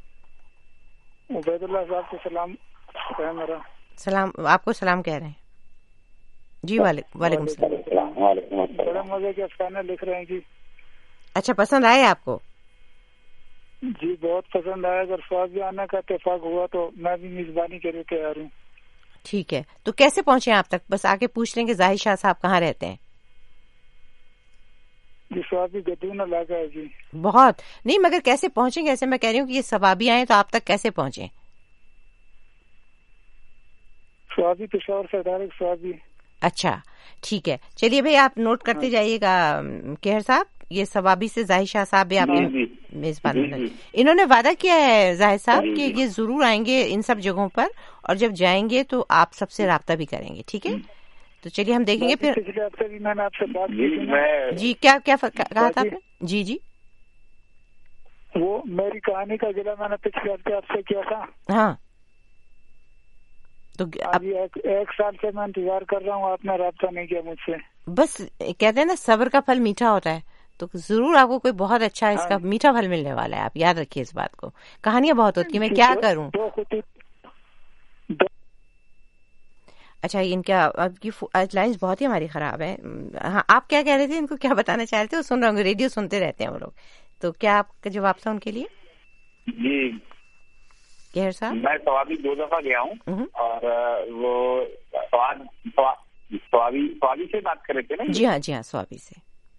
عبید اللہ صاحب کو سلام ہے میرا. سلام, آپ کو سلام کہہ رہے ہیں. جی وعلیکم السلام. بڑے مزے کے افسانے لکھ رہے ہیں جی. اچھا پسند آئے آپ کو؟ جی بہت پسند آیا. اگر سواد بھی آنے کا اتفاق ہوا تو میں بھی میزبانی کے لیے تیار ہوں. ٹھیک ہے, تو کیسے پہنچے آپ تک؟ بس آ کے پوچھ لیں کہ زاہد شاہ صاحب کہاں رہتے ہیں. جی سوابی گدون علاقہ ہے جی. بہت نہیں, مگر کیسے پہنچیں گے؟ ایسے میں کہہ رہی ہوں کہ یہ ثوابی آئے تو آپ تک کیسے پہنچیں؟ سوابی پشاور سے ڈائریکٹ سوابی. اچھا ٹھیک ہے, چلیے بھائی آپ نوٹ کرتے جائیے گا کیہر صاحب. ये सवाबी से जाहिद शाह साहब भी आपके मेजबान हैं। इन्होंने वादा किया है जाहिद साहब कि ये जरूर आएंगे इन सब जगहों पर, और जब जाएंगे तो आप सबसे राब्ता भी करेंगे, ठीक है? तो चलिए हम देखेंगे फिर। पिछले हफ्ते भी मैंने आपसे बात की जी, क्या क्या कहा था आपने? जी जी, वो मेरी कहानी का जिला मैंने पिछले हफ्ते आपसे किया था। हाँ, तो अब एक साल से मैं इंतजार कर रहा हूँ, आपने राब्ता नहीं किया मुझसे। बस कहते हैं ना, सब्र का फल मीठा होता है, तो जरूर आपको कोई बहुत अच्छा इसका मीठा फल मिलने वाला है। आप याद रखिए इस बात को। कहानियां बहुत होती है, मैं क्या करूं। अच्छा, इनका आपकी लाइन्स बहुत ही हमारी खराब है। हाँ, आप क्या कह रहे थे, इनको क्या बताना चाह रहे थे? वो सुन रहा हूँ, रेडियो सुनते रहते हैं वो लोग, तो क्या आपका जवाब था उनके लिए? जी कहर साहब, मैं सवाबी 2 दफा गया हूँ, और वो स्वाबी से बात कर रहे थे ना? जी हाँ, जी हाँ, स्वाबी से।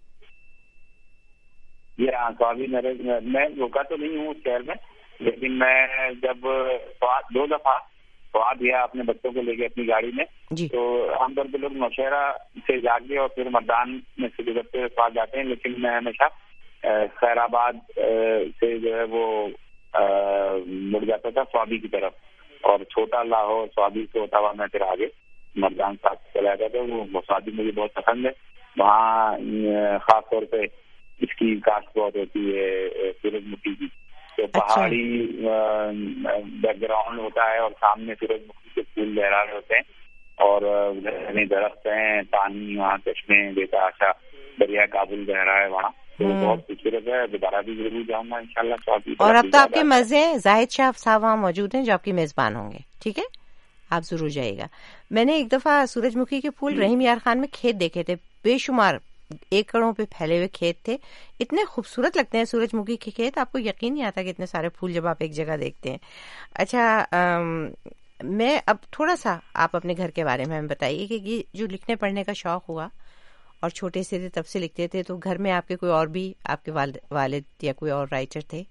जी हाँ, स्वाबी मैं रुका तो नहीं हूँ उस शहर में, लेकिन मैं जब 2 दफा स्वाद गया अपने बच्चों को लेके अपनी गाड़ी में, तो आमतौर पर लोग नौशहरा से जाके और फिर मैदान में से गुजरते हुए स्वाद जाते हैं, लेकिन मैं हमेशा खैराबाद से जो है वो मुड़ जाता था स्वाबी की तरफ, और छोटा लाहौर स्वाबी से होता हुआ मैं फिर आगे मर्दान साथ चला जाता था। वो स्वाबी मुझे बहुत पसंद है। वहाँ खास तौर पे इसकी काश्त बहुत होती है सूरजमुखी की, तो पहाड़ी बैकग्राउंड होता है और सामने सूरजमुखी के फूल लहरा रहे होते हैं, और घने दरख्त हैं, पानी वहाँ चश्मे बेतहाशा, दरिया काबुल बह रहा है वहाँ, तो बहुत खूबसूरत है। दोबारा भी जरूर जाऊंगा इंशाल्लाह। और अब तो आपके मजे जाहिद शाह साहब वहाँ मौजूद हैं जो आपके मेजबान होंगे, ठीक है? आप जरूर जाइएगा। मैंने एक दफा सूरजमुखी के फूल रहीम यार खान में खेत देखे थे, बेशुमार एकड़ों पे फैले हुए खेत थे, इतने खूबसूरत लगते हैं सूरजमुखी के खेत, आपको यकीन नहीं आता कि इतने सारे फूल जब आप एक जगह देखते हैं। अच्छा, मैं अब थोड़ा सा आप अपने घर के बारे में हमें बताइए कि ये जो लिखने पढ़ने का शौक हुआ और छोटे से थे तब से लिखते थे, तो घर में आपके कोई और भी आपके वालिद या कोई और राइटर थे?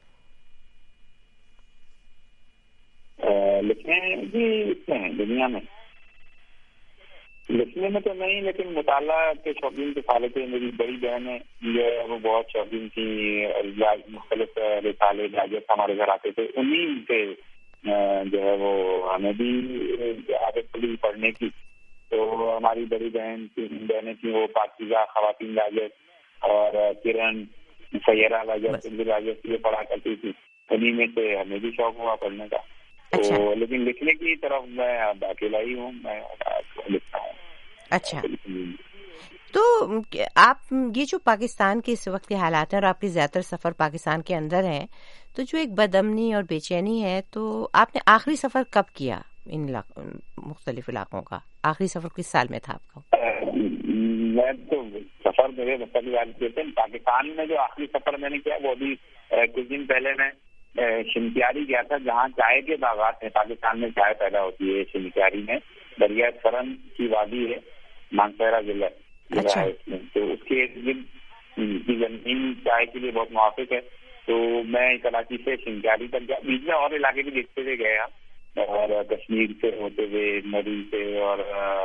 लिखने भी दुनिया में लिखने में तो नहीं, लेकिन मुताला के शौकीन तो साले थे। मेरी बड़ी बहन है जो वो बहुत शौकीन थी, मुख्तलिफ रिसाले डाइजेस्ट हमारे घर आते थे, उन्हीं से जो है वो हमें भी आदत पड़ी पढ़ने की। तो हमारी बड़ी बहनें थी, वो पाकिज़ा ख़वातीन डाइजेस्ट और किरण सैयरा डाइजेस्ट डाइजेस्ट ये पढ़ा करती थी, उन्हीं में से हमें भी शौक हुआ पढ़ने का। अच्छा। तो लेकिन लिखने की तरफ मैं अब अकेला ही हूँ, मैं लिखता हूँ। अच्छा, तो आप ये जो पाकिस्तान के इस वक्त के हालात हैं और आपके ज्यादातर सफर पाकिस्तान के अंदर हैं, तो जो एक बदअमनी और बेचैनी है, तो आपने आखिरी सफर कब किया इन मुख्तलिफ इलाकों का? आखिरी सफर किस साल में था आपका? मैं तो सफर मेरे मतलब पाकिस्तान में जो आखिरी सफर मैंने किया वो अभी कुछ दिन पहले मैं शिमक्यारी गया था, जहाँ चाय के बागात हैं। पाकिस्तान में चाय पैदा होती है शिमक्यारी में, दरिया सरन की वादी है, मानसहरा जिला है उसमें, तो उसके इर्द की जमीन चाय के लिए बहुत मुआफिक है। तो मैं कराची से शिमक्यारी तक गया, बीच में और इलाके भी देखते हुए गया, और कश्मीर से होते हुए मरी से, और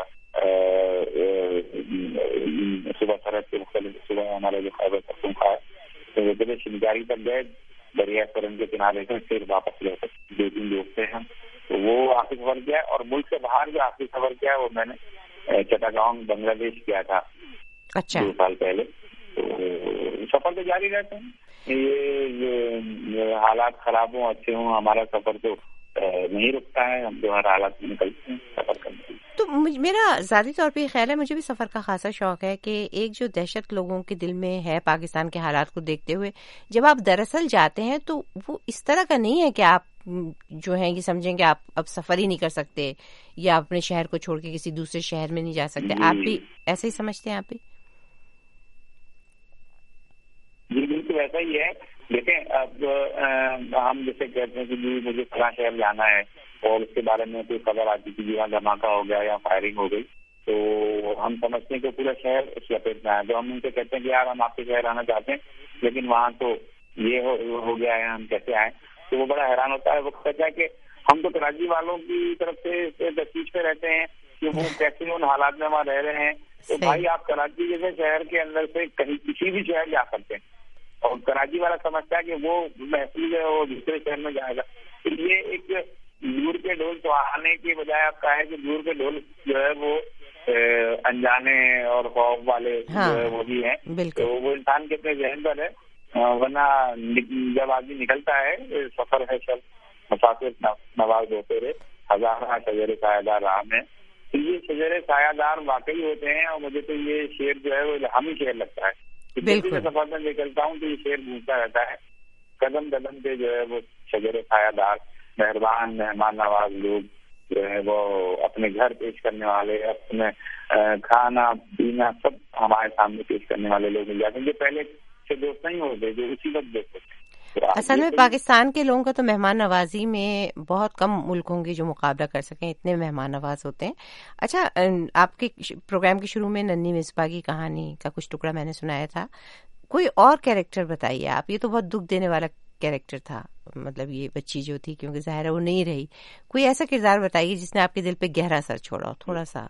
सुबह सरहद के मुख्तलिफ सुबह हमारे जो खैबर पख्तूनख्वा है तो होते हुए शिमक्यारी तक गए, दरिया सरन के किनारे से फिर वापस लौटे। 2-3 लोग थे हम, तो वो आखिरी सफर किया। और मुल्क से बाहर जो आखिरी सफर किया वो मैंने चट्टागांव बांग्लादेश किया था। अच्छा। 2 साल पहले। तो सफर तो जारी रहते हैं, ये हालात खराब हों अच्छे हों, हमारा सफर तो नहीं रुकता है, हम जो हर हालात में निकलते हैं सफर करने। तो मेरा ज़ाती तौर पे ख्याल है, मुझे भी सफ़र का खासा शौक है कि एक जो दहशत लोगों के दिल में है पाकिस्तान के हालात को देखते हुए, जब आप दरअसल जाते हैं तो वो इस तरह का नहीं है कि आप जो है ये समझें कि आप अब सफ़र ही नहीं कर सकते या अपने शहर को छोड़ के किसी दूसरे शहर में नहीं जा सकते। आप भी ऐसे ही समझते हैं? आप भी? जी बिल्कुल ऐसा ही है। देखें, अब हम जैसे कहते हैं कि जी मुझे फलां शहर जाना है और उसके बारे में कोई खबर आती थी, वहाँ धमाका हो गया या फायरिंग हो गई, तो हम समझते हैं कि पूरा शहर उस लपेट में आया। तो हम उनसे कहते हैं कि यार हम आपके शहर आना चाहते हैं, लेकिन वहाँ तो ये हो गया है, हम कैसे आए? तो वो बड़ा हैरान होता है। वो कहता है कि हम तो कराची वालों की तरफ से तशवीश पे रहते हैं कि کہ وہ کیسے ان حالات میں وہاں رہ رہے ہیں. تو بھائی آپ کراچی جیسے شہر کے اندر سے کہیں کسی بھی شہر جا سکتے ہیں, اور کراچی والا سمجھتا ہے کہ وہ محفوظ ہے, وہ دوسرے شہر میں جائے گا. تو یہ ایک دور کے ڈھول تو آنے کی بجائے آپ کہا ہے کہ دور کے ڈھول جو ہے وہ انجانے اور خوف والے جو ہے وہ بھی ہیں. تو وہ انسان کے اپنے ذہن پر ہے, ورنہ جب آدمی نکلتا ہے سفر ہے سب مسافر نواز ہوتے رہے, ہزارہ شجر سایہ دار راہ میں. تو یہ شجر سایہ دار واقعی ہوتے ہیں, اور مجھے تو یہ شعر جو ہے وہ الہامی شعر لگتا ہے. بالکل سفر میں نکلتا ہوں تو یہ شعر گونجتا رہتا ہے, قدم قدم پہ جو ہے وہ شجر سایہ دار مہربان مہمان نواز لوگ جو ہے وہ اپنے گھر پیش کرنے والے, اپنے کھانا پینا سب ہمارے سامنے پیش کرنے والے لوگ مل جاتے ہیں جو پہلے سے دوست نہیں ہوتے, جو اسی وقت دوست ہوتے. اصل میں پاکستان کے لوگوں کا تو مہمان نوازی میں بہت کم ملک ہوں گے جو مقابلہ کر سکیں, اتنے مہمان نواز ہوتے ہیں. اچھا, آپ کے پروگرام کے شروع میں ننھی مصباح کی کہانی کا کچھ ٹکڑا میں نے سنایا تھا, کوئی اور کیریکٹر بتائیے آپ. یہ تو بہت دکھ دینے والا کیریکٹر تھا, مطلب یہ بچی جو تھی کیونکہ ظاہر ہے وہ نہیں رہی. کوئی ایسا کردار بتائیے جس نے آپ کے دل پہ گہرا اثر چھوڑا ہو, تھوڑا سا.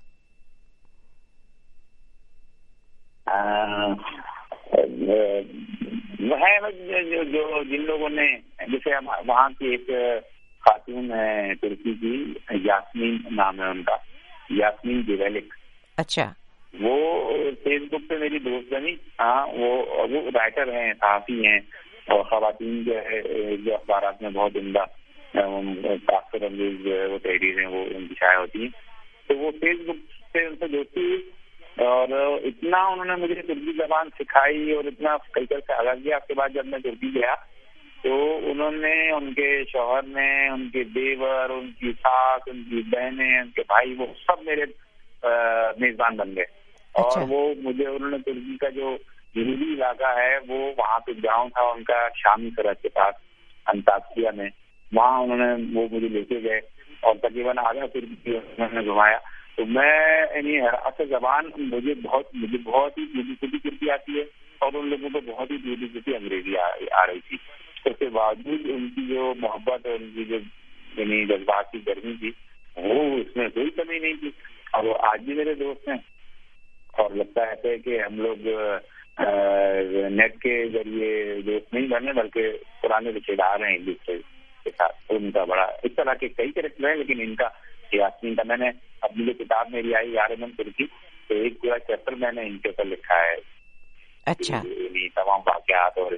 جو جن لوگوں نے, جیسے وہاں کی ایک خاتون ہے ترکی کی, یاسمین نام ہے ان کا, یاسمین جیویلک. اچھا. وہ فیس بک پہ میری دوست بنی. ہاں, وہ رائٹر ہیں, صحافی ہیں, اور خواتین جو ہے جو اخبارات میں بہت عمدہ تاثر انگیز جو ہے وہ تحریریں وہ ان کی شائع ہوتی ہیں. تو وہ فیس بک سے ان سے دوستی ہوئی, اور اتنا انہوں نے مجھے ترکی زبان سکھائی اور اتنا کلچر سے آگاہ کیا. اس کے بعد جب میں ترکی گیا تو انہوں نے, ان کے شوہر نے, ان کے دیور, ان کی ساس, ان کی بہنیں, ان کے بھائی, وہ سب میرے میزبان بن گئے. اور وہ مجھے انہوں نے ترکی کا جو جنوبی علاقہ ہے وہ وہاں پہ گاؤں تھا ان کا شامی سرحد کے پاس انطاکیہ میں, وہاں انہوں نے وہ مجھے لے کے گئے اور تقریباً آدھا ترکی انہوں نے گھمایا. تو میں یعنی اصل زبان مجھے بہت ہی ترکی آتی ہے, اور ان لوگوں کو بہت ہی ٹوٹی انگریزی آ رہی تھی. اس کے باوجود ان کی جو محبت اور ان کی جو یعنی جذبات کی گرمی تھی وہ اس میں کوئی کمی نہیں تھی. اور وہ آج بھی میرے دوست ہیں, اور لگتا ہے کہ ہم لوگ نیٹ کے ذریعے دوست نہیں بنے بلکہ پرانے رشتے دار ہیں ایک دوسرے کے ساتھ. ان کا بڑا اس طرح کے کئی کریکٹر ہیں, لیکن ان کا یاسمین کا, میں نے اپنی جو کتاب میری آئی یار من ترکی, تو ایک پورا چیپٹر میں نے ان کے اوپر لکھا ہے. اچھا. تمام واقعات اور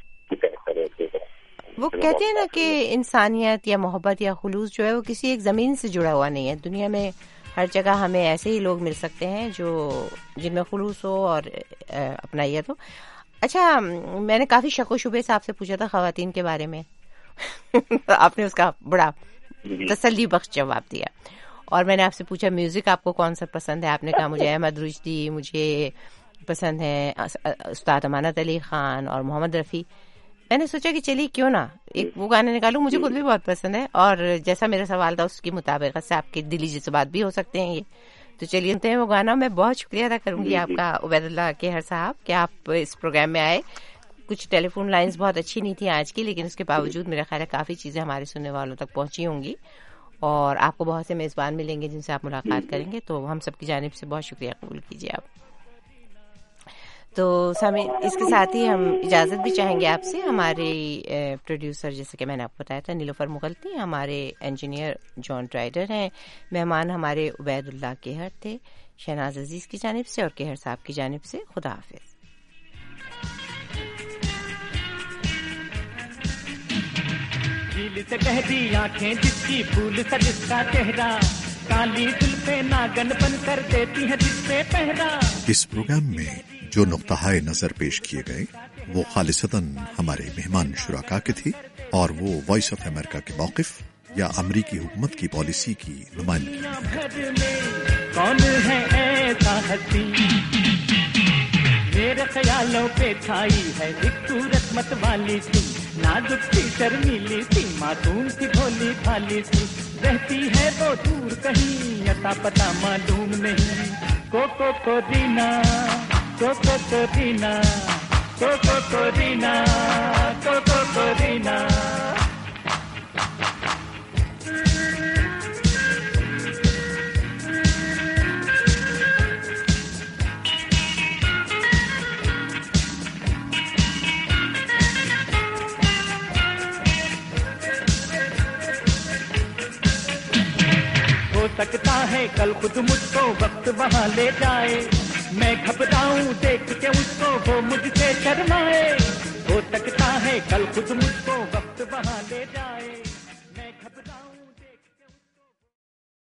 وہ کہتے ہیں نا کہ انسانیت یا محبت یا خلوص جو ہے وہ کسی ایک زمین سے جڑا ہوا نہیں ہے. دنیا میں ہر جگہ ہمیں ایسے ہی لوگ مل سکتے ہیں جو جن میں خلوص ہو اور اپنائیت ہو. اچھا, میں نے کافی شک و شبے سے آپ سے پوچھا تھا خواتین کے بارے میں, آپ نے اس کا بڑا تسلی بخش جواب دیا. اور میں نے آپ سے پوچھا میوزک آپ کو کون سا پسند ہے, آپ نے کہا مجھے احمد رشدی, مجھے پسند ہے استاد امانت علی خان اور محمد رفیع. میں نے سوچا کہ چلیے کیوں نہ ایک وہ گانا نکالوں, مجھے خود بھی بہت پسند ہے, اور جیسا میرا سوال تھا اس کے مطابق سے آپ کے دلی جذبات بھی ہو سکتے ہیں یہ. تو چلیے سنتے ہیں وہ گانا. میں بہت شکریہ ادا کروں گی آپ کا عبید اللہ کیہر صاحب کہ آپ اس پروگرام میں آئے. کچھ ٹیلی فون لائنز بہت اچھی نہیں تھی آج کی, لیکن اس کے باوجود میرا خیال ہے کافی چیزیں ہمارے سننے والوں تک پہنچی ہوں گی, اور آپ کو بہت سے میزبان ملیں گے جن سے آپ ملاقات کریں گے. تو ہم سب کی جانب سے بہت شکریہ قبول کیجیے آپ. تو سامعین, اس کے ساتھ ہی ہم اجازت بھی چاہیں گے آپ سے. ہمارے پروڈیوسر جیسے کہ میں نے آپ کو بتایا تھا نیلوفر مغلتی, ہمارے انجینئر جان ٹرائڈر ہیں, مہمان ہمارے عبید اللہ کیہر تھے. شہناز عزیز کی جانب سے اور کیہر صاحب کی جانب سے خدا حافظ. جھیل سے کہہ دی آنکھیں جس کی پھول سا جس کا چہرہ, کالی زلفیں ناگن بن کر دیتی ہیں جس پہ پہرا. اس پروگرام میں جو نقطۂ نظر پیش کیے گئے وہ خالصتاً ہمارے مہمان شرکا کے تھے, اور وہ وائس آف امریکہ کے موقف یا امریکی حکومت کی پالیسی کی نمائندگی. کون ہے ایسا ہستی میرے خیالوں پہ چھائی ہے ایک صورت مت والی سی, نازک سی شرمیلی سی, معصوم سی بھولی بھالی سی, رہتی ہے وہ دور کہیں عطا پتہ معلوم نہیں. کوکو رینا, کوکو رینا, کوکو رینا, کوکو رینا. हो सकता है कल खुद मुझको वक्त वहाँ ले जाए, मैं घबराऊं देख के उसको वो मुझसे शर्माए, हो सकता है कल खुद मुझको वक्त वहाँ ले जाए।